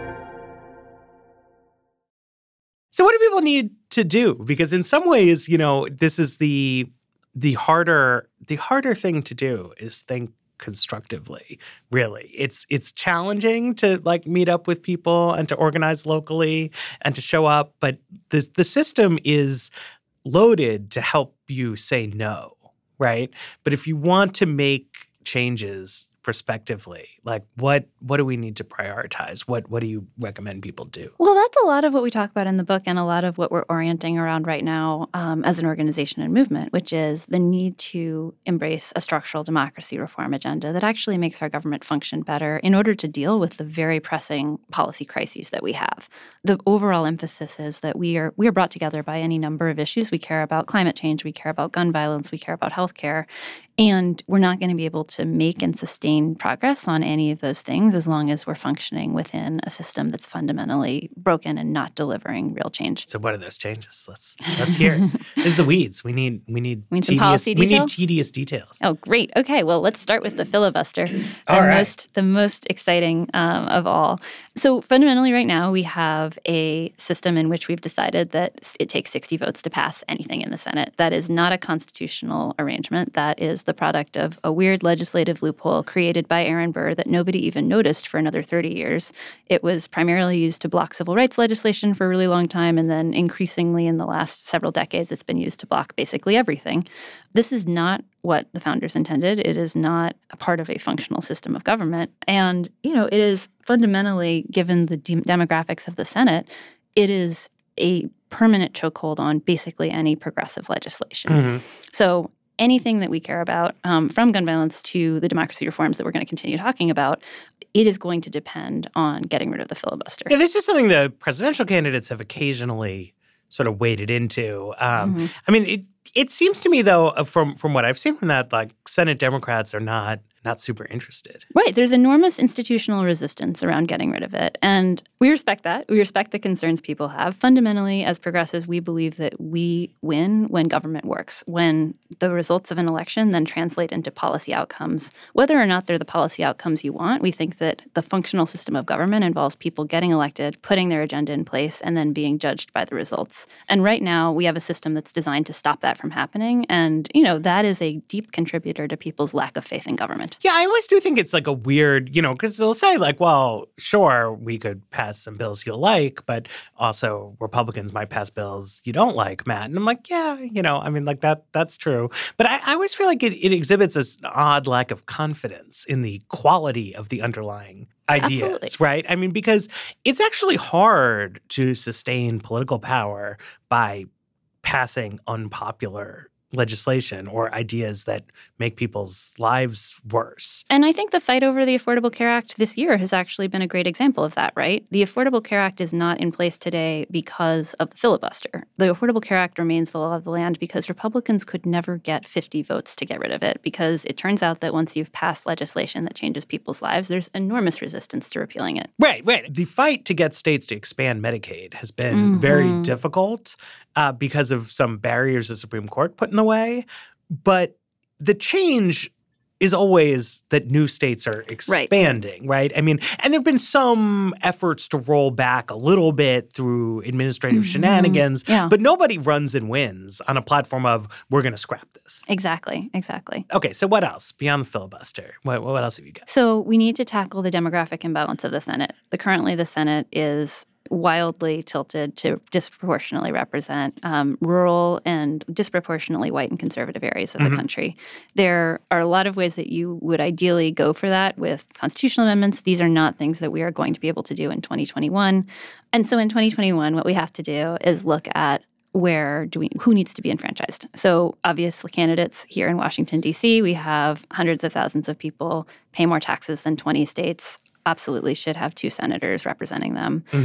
So what do people need to do? Because in some ways, you know, this is the the harder the harder thing to do is think constructively, really. It's it's challenging to like meet up with people and to organize locally and to show up, but the the system is loaded to help you say no, right? But if you want to make changes prospectively, like what what do we need to prioritize? What what do you recommend people do? Well, that's a lot of what we talk about in the book and a lot of what we're orienting around right now um, as an organization and movement, which is the need to embrace a structural democracy reform agenda that actually makes our government function better in order to deal with the very pressing policy crises that we have. The overall emphasis is that we are we are brought together by any number of issues. We care about climate change, we care about gun violence, we care about healthcare, and we're not going to be able to make and sustain progress on any of those things as long as we're functioning within a system that's fundamentally broken and not delivering real change. So what are those changes? Let's let's hear it. This is the weeds. We need we need, we need tedious, some policy we detail? need tedious details. Oh, great. Okay, well, let's start with the filibuster. The all right. most the most exciting um, of all. So fundamentally right now we have a system in which we've decided that it takes sixty votes to pass anything in the Senate. That is not a constitutional arrangement. That is the product of a weird legislative loophole created by Aaron Burr that nobody even noticed for another thirty years. It was primarily used to block civil rights legislation for a really long time, and then increasingly in the last several decades, it's been used to block basically everything. This is not what the founders intended. It is not a part of a functional system of government. And, you know, it is fundamentally, given the de- demographics of the Senate, it is a permanent chokehold on basically any progressive legislation. Mm-hmm. So anything that we care about, um, from gun violence to the democracy reforms that we're going to continue talking about, it is going to depend on getting rid of the filibuster. Yeah, this is something the presidential candidates have occasionally sort of waded into. Um, mm-hmm. I mean, it it seems to me, though, from from what I've seen from that, like Senate Democrats are not not super interested. Right. There's enormous institutional resistance around getting rid of it. And we respect that. We respect the concerns people have. Fundamentally, as progressives, we believe that we win when government works, when the results of an election then translate into policy outcomes. Whether or not they're the policy outcomes you want, we think that the functional system of government involves people getting elected, putting their agenda in place, and then being judged by the results. And right now, we have a system that's designed to stop that from happening. And, you know, that is a deep contributor to people's lack of faith in government. Yeah, I always do think it's like a weird, you know, because they'll say like, well, sure, we could pass some bills you'll like, but also Republicans might pass bills you don't like, Matt. And I'm like, yeah, you know, I mean, like that, that's true. But I, I always feel like it, it exhibits an odd lack of confidence in the quality of the underlying ideas, Absolutely. Right? I mean, because it's actually hard to sustain political power by passing unpopular legislation or ideas that make people's lives worse. And I think the fight over the Affordable Care Act this year has actually been a great example of that, right? The Affordable Care Act is not in place today because of the filibuster. The Affordable Care Act remains the law of the land because Republicans could never get fifty votes to get rid of it, because it turns out that once you've passed legislation that changes people's lives, there's enormous resistance to repealing it. Right, right. The fight to get states to expand Medicaid has been Mm-hmm. very difficult uh, because of some barriers the Supreme Court put in the way. But the change is always that new states are expanding, right? right? I mean, and there have been some efforts to roll back a little bit through administrative mm-hmm. shenanigans, yeah. but nobody runs and wins on a platform of, we're going to scrap this. Exactly, exactly. Okay, so what else beyond the filibuster? What, what else have you got? So we need to tackle the demographic imbalance of the Senate. The, currently, the Senate is wildly tilted to disproportionately represent um, rural and disproportionately white and conservative areas of mm-hmm. the country. There are a lot of ways that you would ideally go for that with constitutional amendments. These are not things that we are going to be able to do in twenty twenty-one. And so in twenty twenty-one, what we have to do is look at where do we, who needs to be enfranchised. So obviously candidates here in Washington, D C, we have hundreds of thousands of people pay more taxes than twenty states, absolutely should have two senators representing them. Mm-hmm.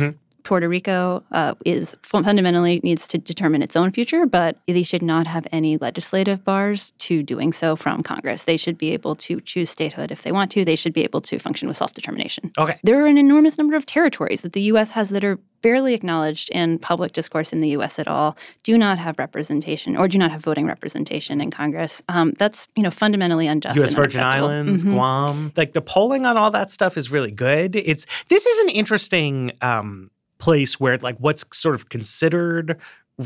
Puerto Rico uh, is fundamentally needs to determine its own future, but they should not have any legislative bars to doing so from Congress. They should be able to choose statehood if they want to. They should be able to function with self-determination. Okay. There are an enormous number of territories that the U S has that are barely acknowledged in public discourse in the U S at all, do not have representation or do not have voting representation in Congress. Um, that's, you know, fundamentally unjust. U S and Virgin unacceptable. Islands, Mhm. Guam. Like the polling on all that stuff is really good. It's this is an interesting um, place where like what's sort of considered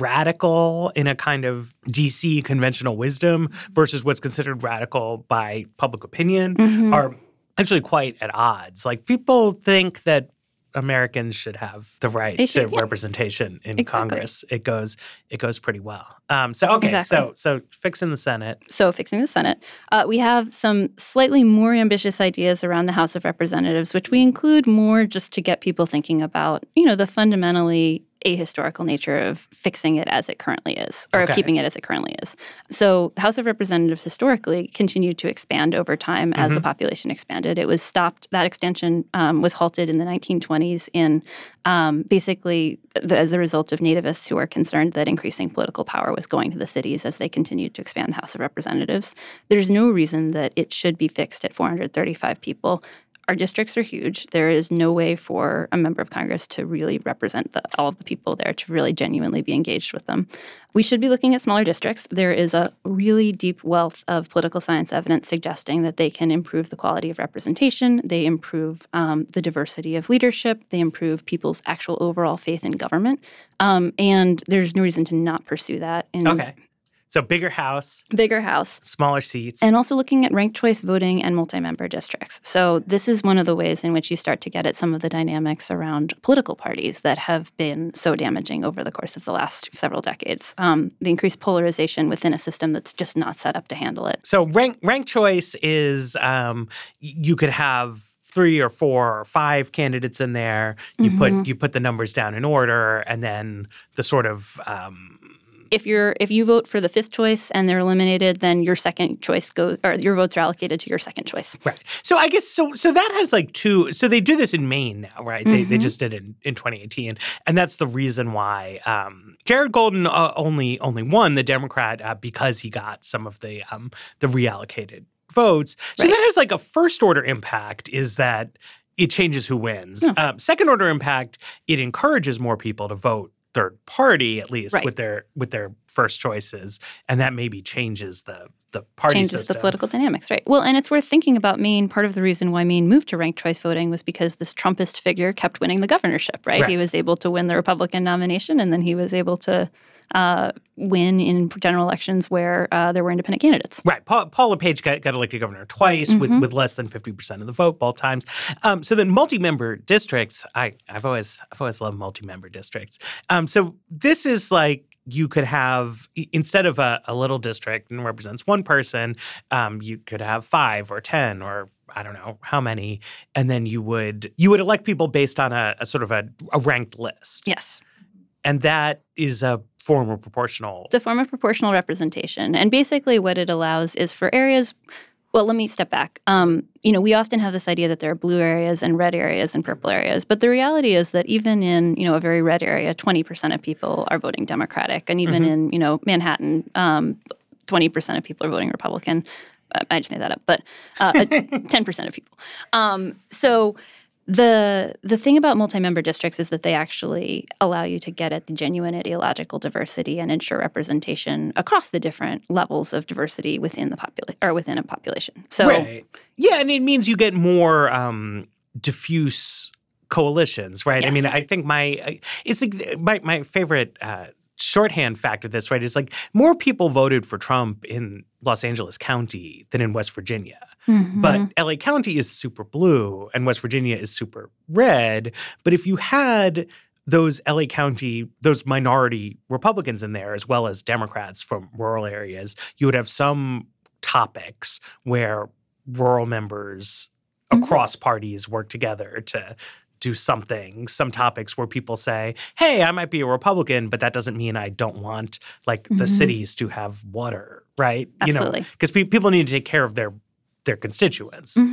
radical in a kind of D C conventional wisdom versus what's considered radical by public opinion Mhm. are actually quite at odds. Like people think that Americans should have the right They should, to yeah. representation in Exactly. Congress. It goes it goes pretty well. Um, so okay, Exactly. so so fixing the Senate. So fixing the Senate. Uh, we have some slightly more ambitious ideas around the House of Representatives, which we include more just to get people thinking about, you know, the fundamentally ahistorical nature of fixing it as it currently is, or Okay. of keeping it as it currently is. So the House of Representatives historically continued to expand over time as the population expanded. It was stopped, that expansion um, was halted in the nineteen twenties in um, basically the, as a result of nativists who were concerned that increasing political power was going to the cities as they continued to expand the House of Representatives. There's no reason that it should be fixed at four hundred thirty-five people. Our districts are huge. There is no way for a member of Congress to really represent the, all of the people there, to really genuinely be engaged with them. We should be looking at smaller districts. There is a really deep wealth of political science evidence suggesting that they can improve the quality of representation. They improve um, the diversity of leadership. They improve people's actual overall faith in government. Um, and there's no reason to not pursue that. In Okay. So bigger house, bigger house. smaller seats. And also looking at ranked choice voting and multi-member districts. So this is one of the ways in which you start to get at some of the dynamics around political parties that have been so damaging over the course of the last several decades. Um, the increased polarization within a system that's just not set up to handle it. So rank rank choice is um, y- you could have three or four or five candidates in there. You Mhm. put you put the numbers down in order, and then the sort of um, If you're if you vote for the fifth choice and they're eliminated, then your second choice goes, or your votes are allocated to your second choice. right. So I guess so. So that has like two. So they do this in Maine now, right? They they Mhm. just did it in, in twenty eighteen, and that's the reason why um, Jared Golden uh, only only won, the Democrat, uh, because he got some of the um, the reallocated votes. So Right. that has like a first order impact is that it changes who wins. Yeah. Um, second order impact, it encourages more people to vote third party, at least Right. with their with their first choices, and that maybe changes the the party Changes system. the political dynamics, right? Well, and it's worth thinking about Maine. Part of the reason why Maine moved to ranked choice voting was because this Trumpist figure kept winning the governorship, right? Right. He was able to win the Republican nomination, and then he was able to uh, win in general elections where uh, there were independent candidates. Right. Paul, Paul LePage got, got elected governor twice with, Mhm. with less than fifty percent of the vote both times. Um, so then multi-member districts, I, I've always I've always loved multi-member districts. Um, so this is like you could have, instead of a, a little district and represents one person, um, you could have five or ten or I don't know how many, and then you would you would elect people based on a, a sort of a, a ranked list. Yes. And that is a form of proportional. It's a form of proportional representation. And basically what it allows is for areas – well, let me step back. Um, you know, we often have this idea that there are blue areas and red areas and purple areas. But the reality is that even in, you know, a very red area, twenty percent of people are voting Democratic. And even Mhm. in, you know, Manhattan, um, twenty percent of people are voting Republican. Uh, I just made that up. But uh, ten percent of people. Um, so – The the thing about multi-member districts is that they actually allow you to get at the genuine ideological diversity and ensure representation across the different levels of diversity within the popula- or within a population. So Right. Yeah, and it means you get more um, diffuse coalitions, right? I mean, Yes. I think my it's like my my favorite uh, shorthand fact of this, right, is like more people voted for Trump in Los Angeles County than in West Virginia. Mhm. But L A County is super blue and West Virginia is super red. But if you had those L A County, those minority Republicans in there, as well as Democrats from rural areas, you would have some topics where rural members Mhm. across parties work together to do something, some topics where people say, hey, I might be a Republican, but that doesn't mean I don't want like the Mhm. cities to have water, right? Absolutely. You know, because pe- people need to take care of their their constituents. Mhm.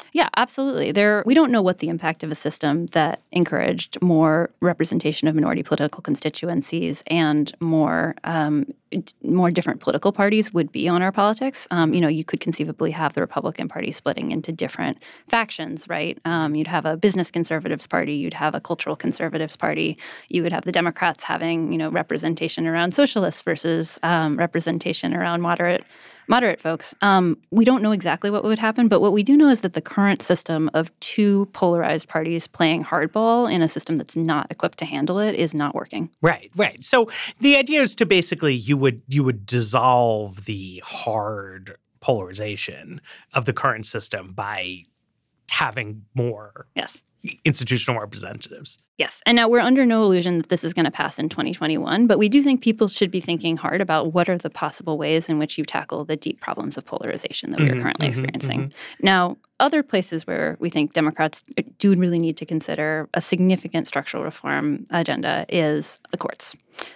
Yeah, absolutely. There, we don't know what the impact of a system that encouraged more representation of minority political constituencies and more um, more different political parties would be on our politics. Um, you know, you could conceivably have the Republican Party splitting into different factions, right? Um, you'd have a business conservatives party, you'd have a cultural conservatives party, you would have the Democrats having, you know, representation around socialists versus um, representation around moderate moderate folks. Um, we don't know exactly what would happen, but what we do know is that the current system of two polarized parties playing hardball in a system that's not equipped to handle it is not working. Right, right. So the idea is to basically you would you would dissolve the hard polarization of the current system by having more Yes. institutional representatives. Yes. And now we're under no illusion that this is going to pass in twenty twenty-one, but we do think people should be thinking hard about what are the possible ways in which you tackle the deep problems of polarization that we Mm-hmm, are currently mm-hmm, experiencing. mm-hmm. Now, other places where we think Democrats do really need to consider a significant structural reform agenda is the courts.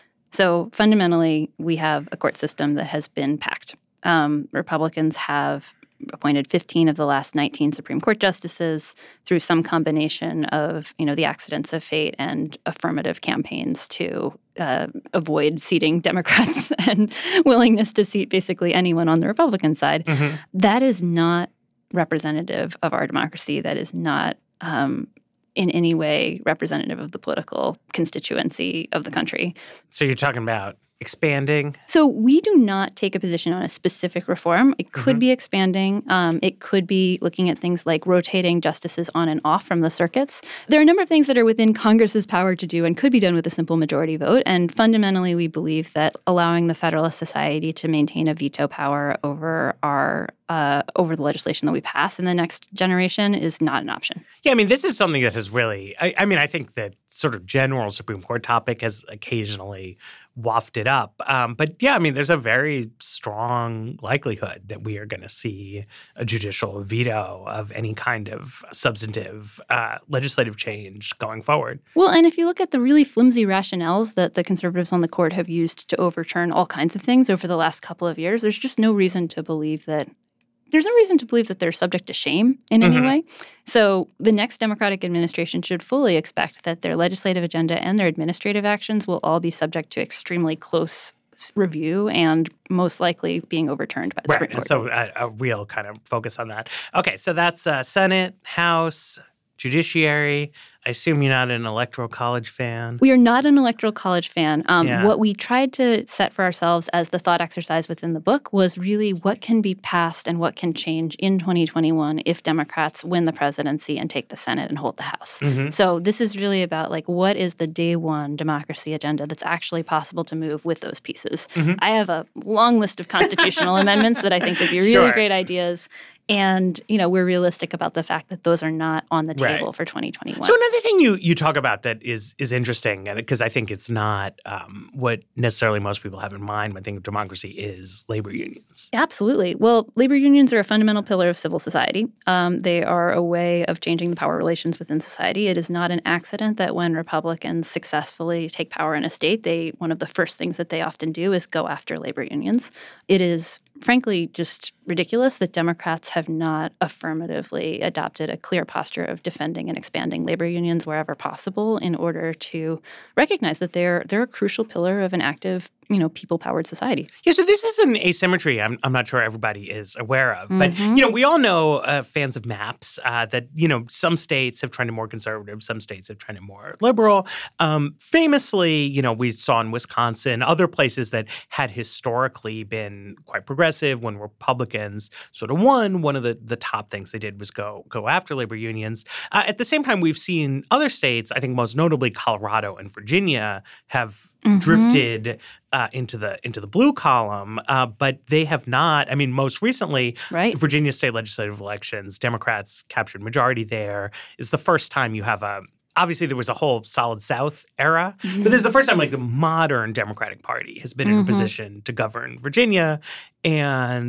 So fundamentally, we have a court system that has been packed. Um, Republicans have appointed fifteen of the last nineteen Supreme Court justices through some combination of, you know, the accidents of fate and affirmative campaigns to uh, avoid seating Democrats and willingness to seat basically anyone on the Republican side. Mm-hmm. That is not representative of our democracy. That is not um, in any way representative of the political constituency of the country. So you're talking about expanding? So we do not take a position on a specific reform. It could Mm-hmm. be expanding. Um, it could be looking at things like rotating justices on and off from the circuits. There are a number of things that are within Congress's power to do and could be done with a simple majority vote. And fundamentally, we believe that allowing the Federalist Society to maintain a veto power over our uh, over the legislation that we pass in the next generation is not an option. Yeah, I mean, this is something that has really, I, I mean, I think that sort of general Supreme Court topic has occasionally wafted up. Um, but yeah, I mean, there's a very strong likelihood that we are going to see a judicial veto of any kind of substantive uh, legislative change going forward. Well, and if you look at the really flimsy rationales that the conservatives on the court have used to overturn all kinds of things over the last couple of years, there's just no reason to believe that There's no reason to believe that they're subject to shame in any Mm-hmm. way. So the next Democratic administration should fully expect that their legislative agenda and their administrative actions will all be subject to extremely close review and most likely being overturned by the Supreme Right, Court. and so a, a real kind of focus on that. Okay, so that's uh, Senate, House, Judiciary. I assume you're not an Electoral College fan. We are not an Electoral College fan. Um, Yeah. What we tried to set for ourselves as the thought exercise within the book was really what can be passed and what can change in twenty twenty-one if Democrats win the presidency and take the Senate and hold the House. Mm-hmm. So this is really about like what is the day one democracy agenda that's actually possible to move with those pieces. Mm-hmm. I have a long list of constitutional amendments that I think would be really Sure. great ideas. And, you know, we're realistic about the fact that those are not on the table Right. for twenty twenty-one. So another thing you you talk about that is is interesting, because I think it's not um, what necessarily most people have in mind when thinking of democracy is labor unions. Absolutely. Well, labor unions are a fundamental pillar of civil society. Um, they are a way of changing the power relations within society. It is not an accident that when Republicans successfully take power in a state, they one of the first things that they often do is go after labor unions. It is, frankly, just ridiculous that Democrats have not affirmatively adopted a clear posture of defending and expanding labor unions wherever possible in order to recognize that they're they're a crucial pillar of an active, you know, people-powered society. Yeah, so this is an asymmetry I'm, I'm not sure everybody is aware of. But, Mhm. you know, we all know, uh, fans of maps, uh, that, you know, some states have trended more conservative, some states have trended more liberal. Um, famously, you know, we saw in Wisconsin, other places that had historically been quite progressive when Republicans sort of won, one of the, the top things they did was go, go after labor unions. Uh, at the same time, we've seen other states, I think most notably Colorado and Virginia, have Mhm. drifted uh, into the into the blue column, uh, but they have not. I mean, most recently, Right. Virginia state legislative elections, Democrats captured majority there. It's the first time you have a. Obviously, there was a whole Solid South era, but this is the first time like the modern Democratic Party has been in a Mhm. position to govern Virginia, and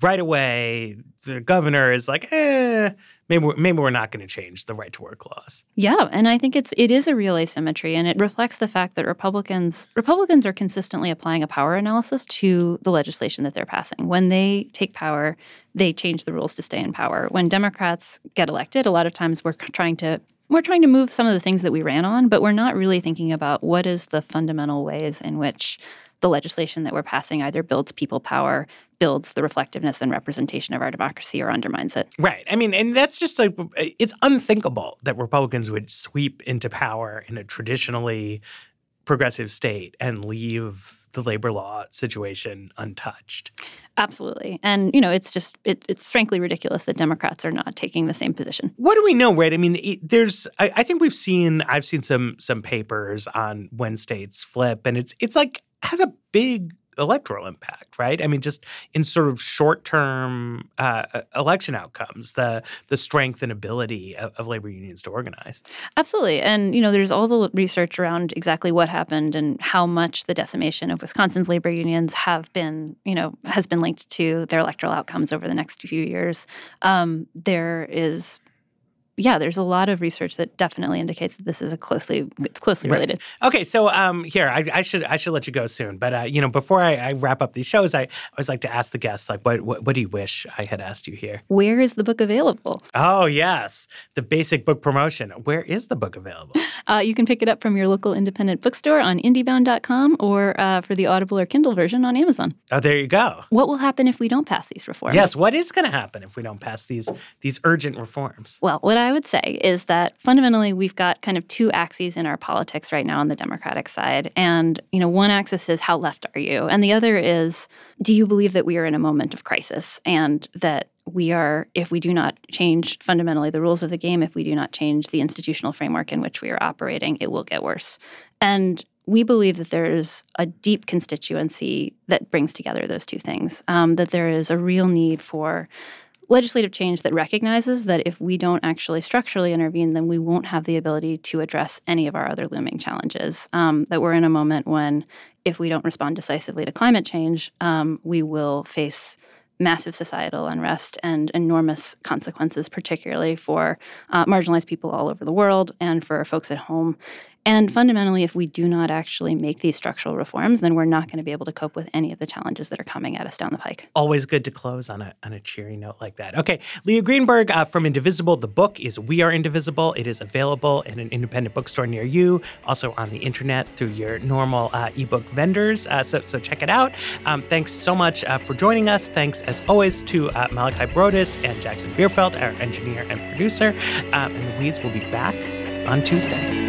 right away, the governor is like, eh, maybe we're, maybe we're not going to change the right to work laws. Yeah, and I think it's it is a real asymmetry, and it reflects the fact that Republicans Republicans are consistently applying a power analysis to the legislation that they're passing. When they take power, they change the rules to stay in power. When Democrats get elected, a lot of times we're trying to we're trying to move some of the things that we ran on, but we're not really thinking about what is the fundamental ways in which the legislation that we're passing either builds people power, builds the reflectiveness and representation of our democracy, or undermines it. Right. I mean, and that's just like, it's unthinkable that Republicans would sweep into power in a traditionally progressive state and leave the labor law situation untouched. Absolutely. And, you know, it's just, it, it's frankly ridiculous that Democrats are not taking the same position. What do we know, right? I mean, it, there's, I, I think we've seen, I've seen some some papers on when states flip, and it's it's like, has a big electoral impact, right? I mean, just in sort of short-term uh, election outcomes, the the strength and ability of, of labor unions to organize. Absolutely. And, you know, there's all the research around exactly what happened and how much the decimation of Wisconsin's labor unions have been, you know, has been linked to their electoral outcomes over the next few years. Um, there is Yeah, there's a lot of research that definitely indicates that this is a closely it's closely Right. related. Okay, so um, here I, I should I should let you go soon, but uh, you know, before I, I wrap up these shows, I, I always like to ask the guests, like, what, what what do you wish I had asked you here? Where is the book available? Oh yes, the basic book promotion. Where is the book available? Uh, you can pick it up from your local independent bookstore on indiebound dot com or uh, for the Audible or Kindle version on Amazon. Oh, there you go. What will happen if we don't pass these reforms? Yes, what is going to happen if we don't pass these these urgent reforms? Well, what I would say is that fundamentally we've got kind of two axes in our politics right now on the Democratic side. And, you know, one axis is how left are you? And the other is, do you believe that we are in a moment of crisis and that we are, if we do not change fundamentally the rules of the game, if we do not change the institutional framework in which we are operating, it will get worse. And we believe that there is a deep constituency that brings together those two things, um, that there is a real need for legislative change that recognizes that if we don't actually structurally intervene, then we won't have the ability to address any of our other looming challenges. Um, that we're in a moment when, if we don't respond decisively to climate change, um, we will face massive societal unrest and enormous consequences, particularly for uh, marginalized people all over the world and for folks at home. And fundamentally, if we do not actually make these structural reforms, then we're not going to be able to cope with any of the challenges that are coming at us down the pike. Always good to close on a on a cheery note like that. Okay, Leah Greenberg uh, from Indivisible. The book is We Are Indivisible. It is available in an independent bookstore near you, also on the internet through your normal uh, ebook vendors. Uh, so, so check it out. Um, thanks so much uh, for joining us. Thanks, as always, to uh, Malachi Brodus and Jackson Bierfeld, our engineer and producer. Um, and The Weeds will be back on Tuesday.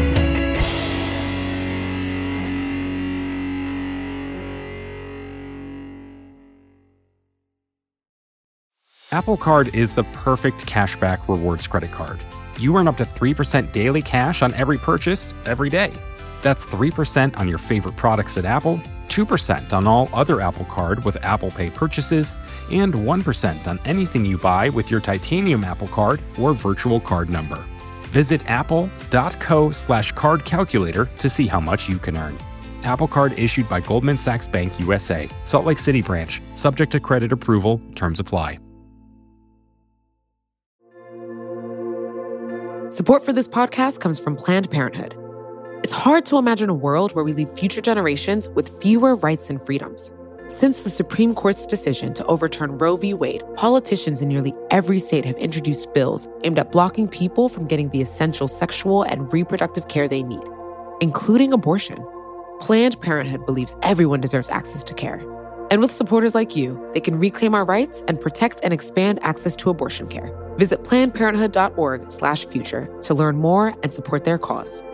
Apple Card is the perfect cashback rewards credit card. You earn up to three percent daily cash on every purchase every day. That's three percent on your favorite products at Apple, two percent on all other Apple Card with Apple Pay purchases, and one percent on anything you buy with your titanium Apple Card or virtual card number. Visit apple.co slash card calculator to see how much you can earn. Apple Card issued by Goldman Sachs Bank U S A, Salt Lake City branch, subject to credit approval, terms apply. Support for this podcast comes from Planned Parenthood. It's hard to imagine a world where we leave future generations with fewer rights and freedoms. Since the Supreme Court's decision to overturn Roe v. Wade, politicians in nearly every state have introduced bills aimed at blocking people from getting the essential sexual and reproductive care they need, including abortion. Planned Parenthood believes everyone deserves access to care. And with supporters like you, they can reclaim our rights and protect and expand access to abortion care. Visit planned parenthood dot org slash future to learn more and support their cause.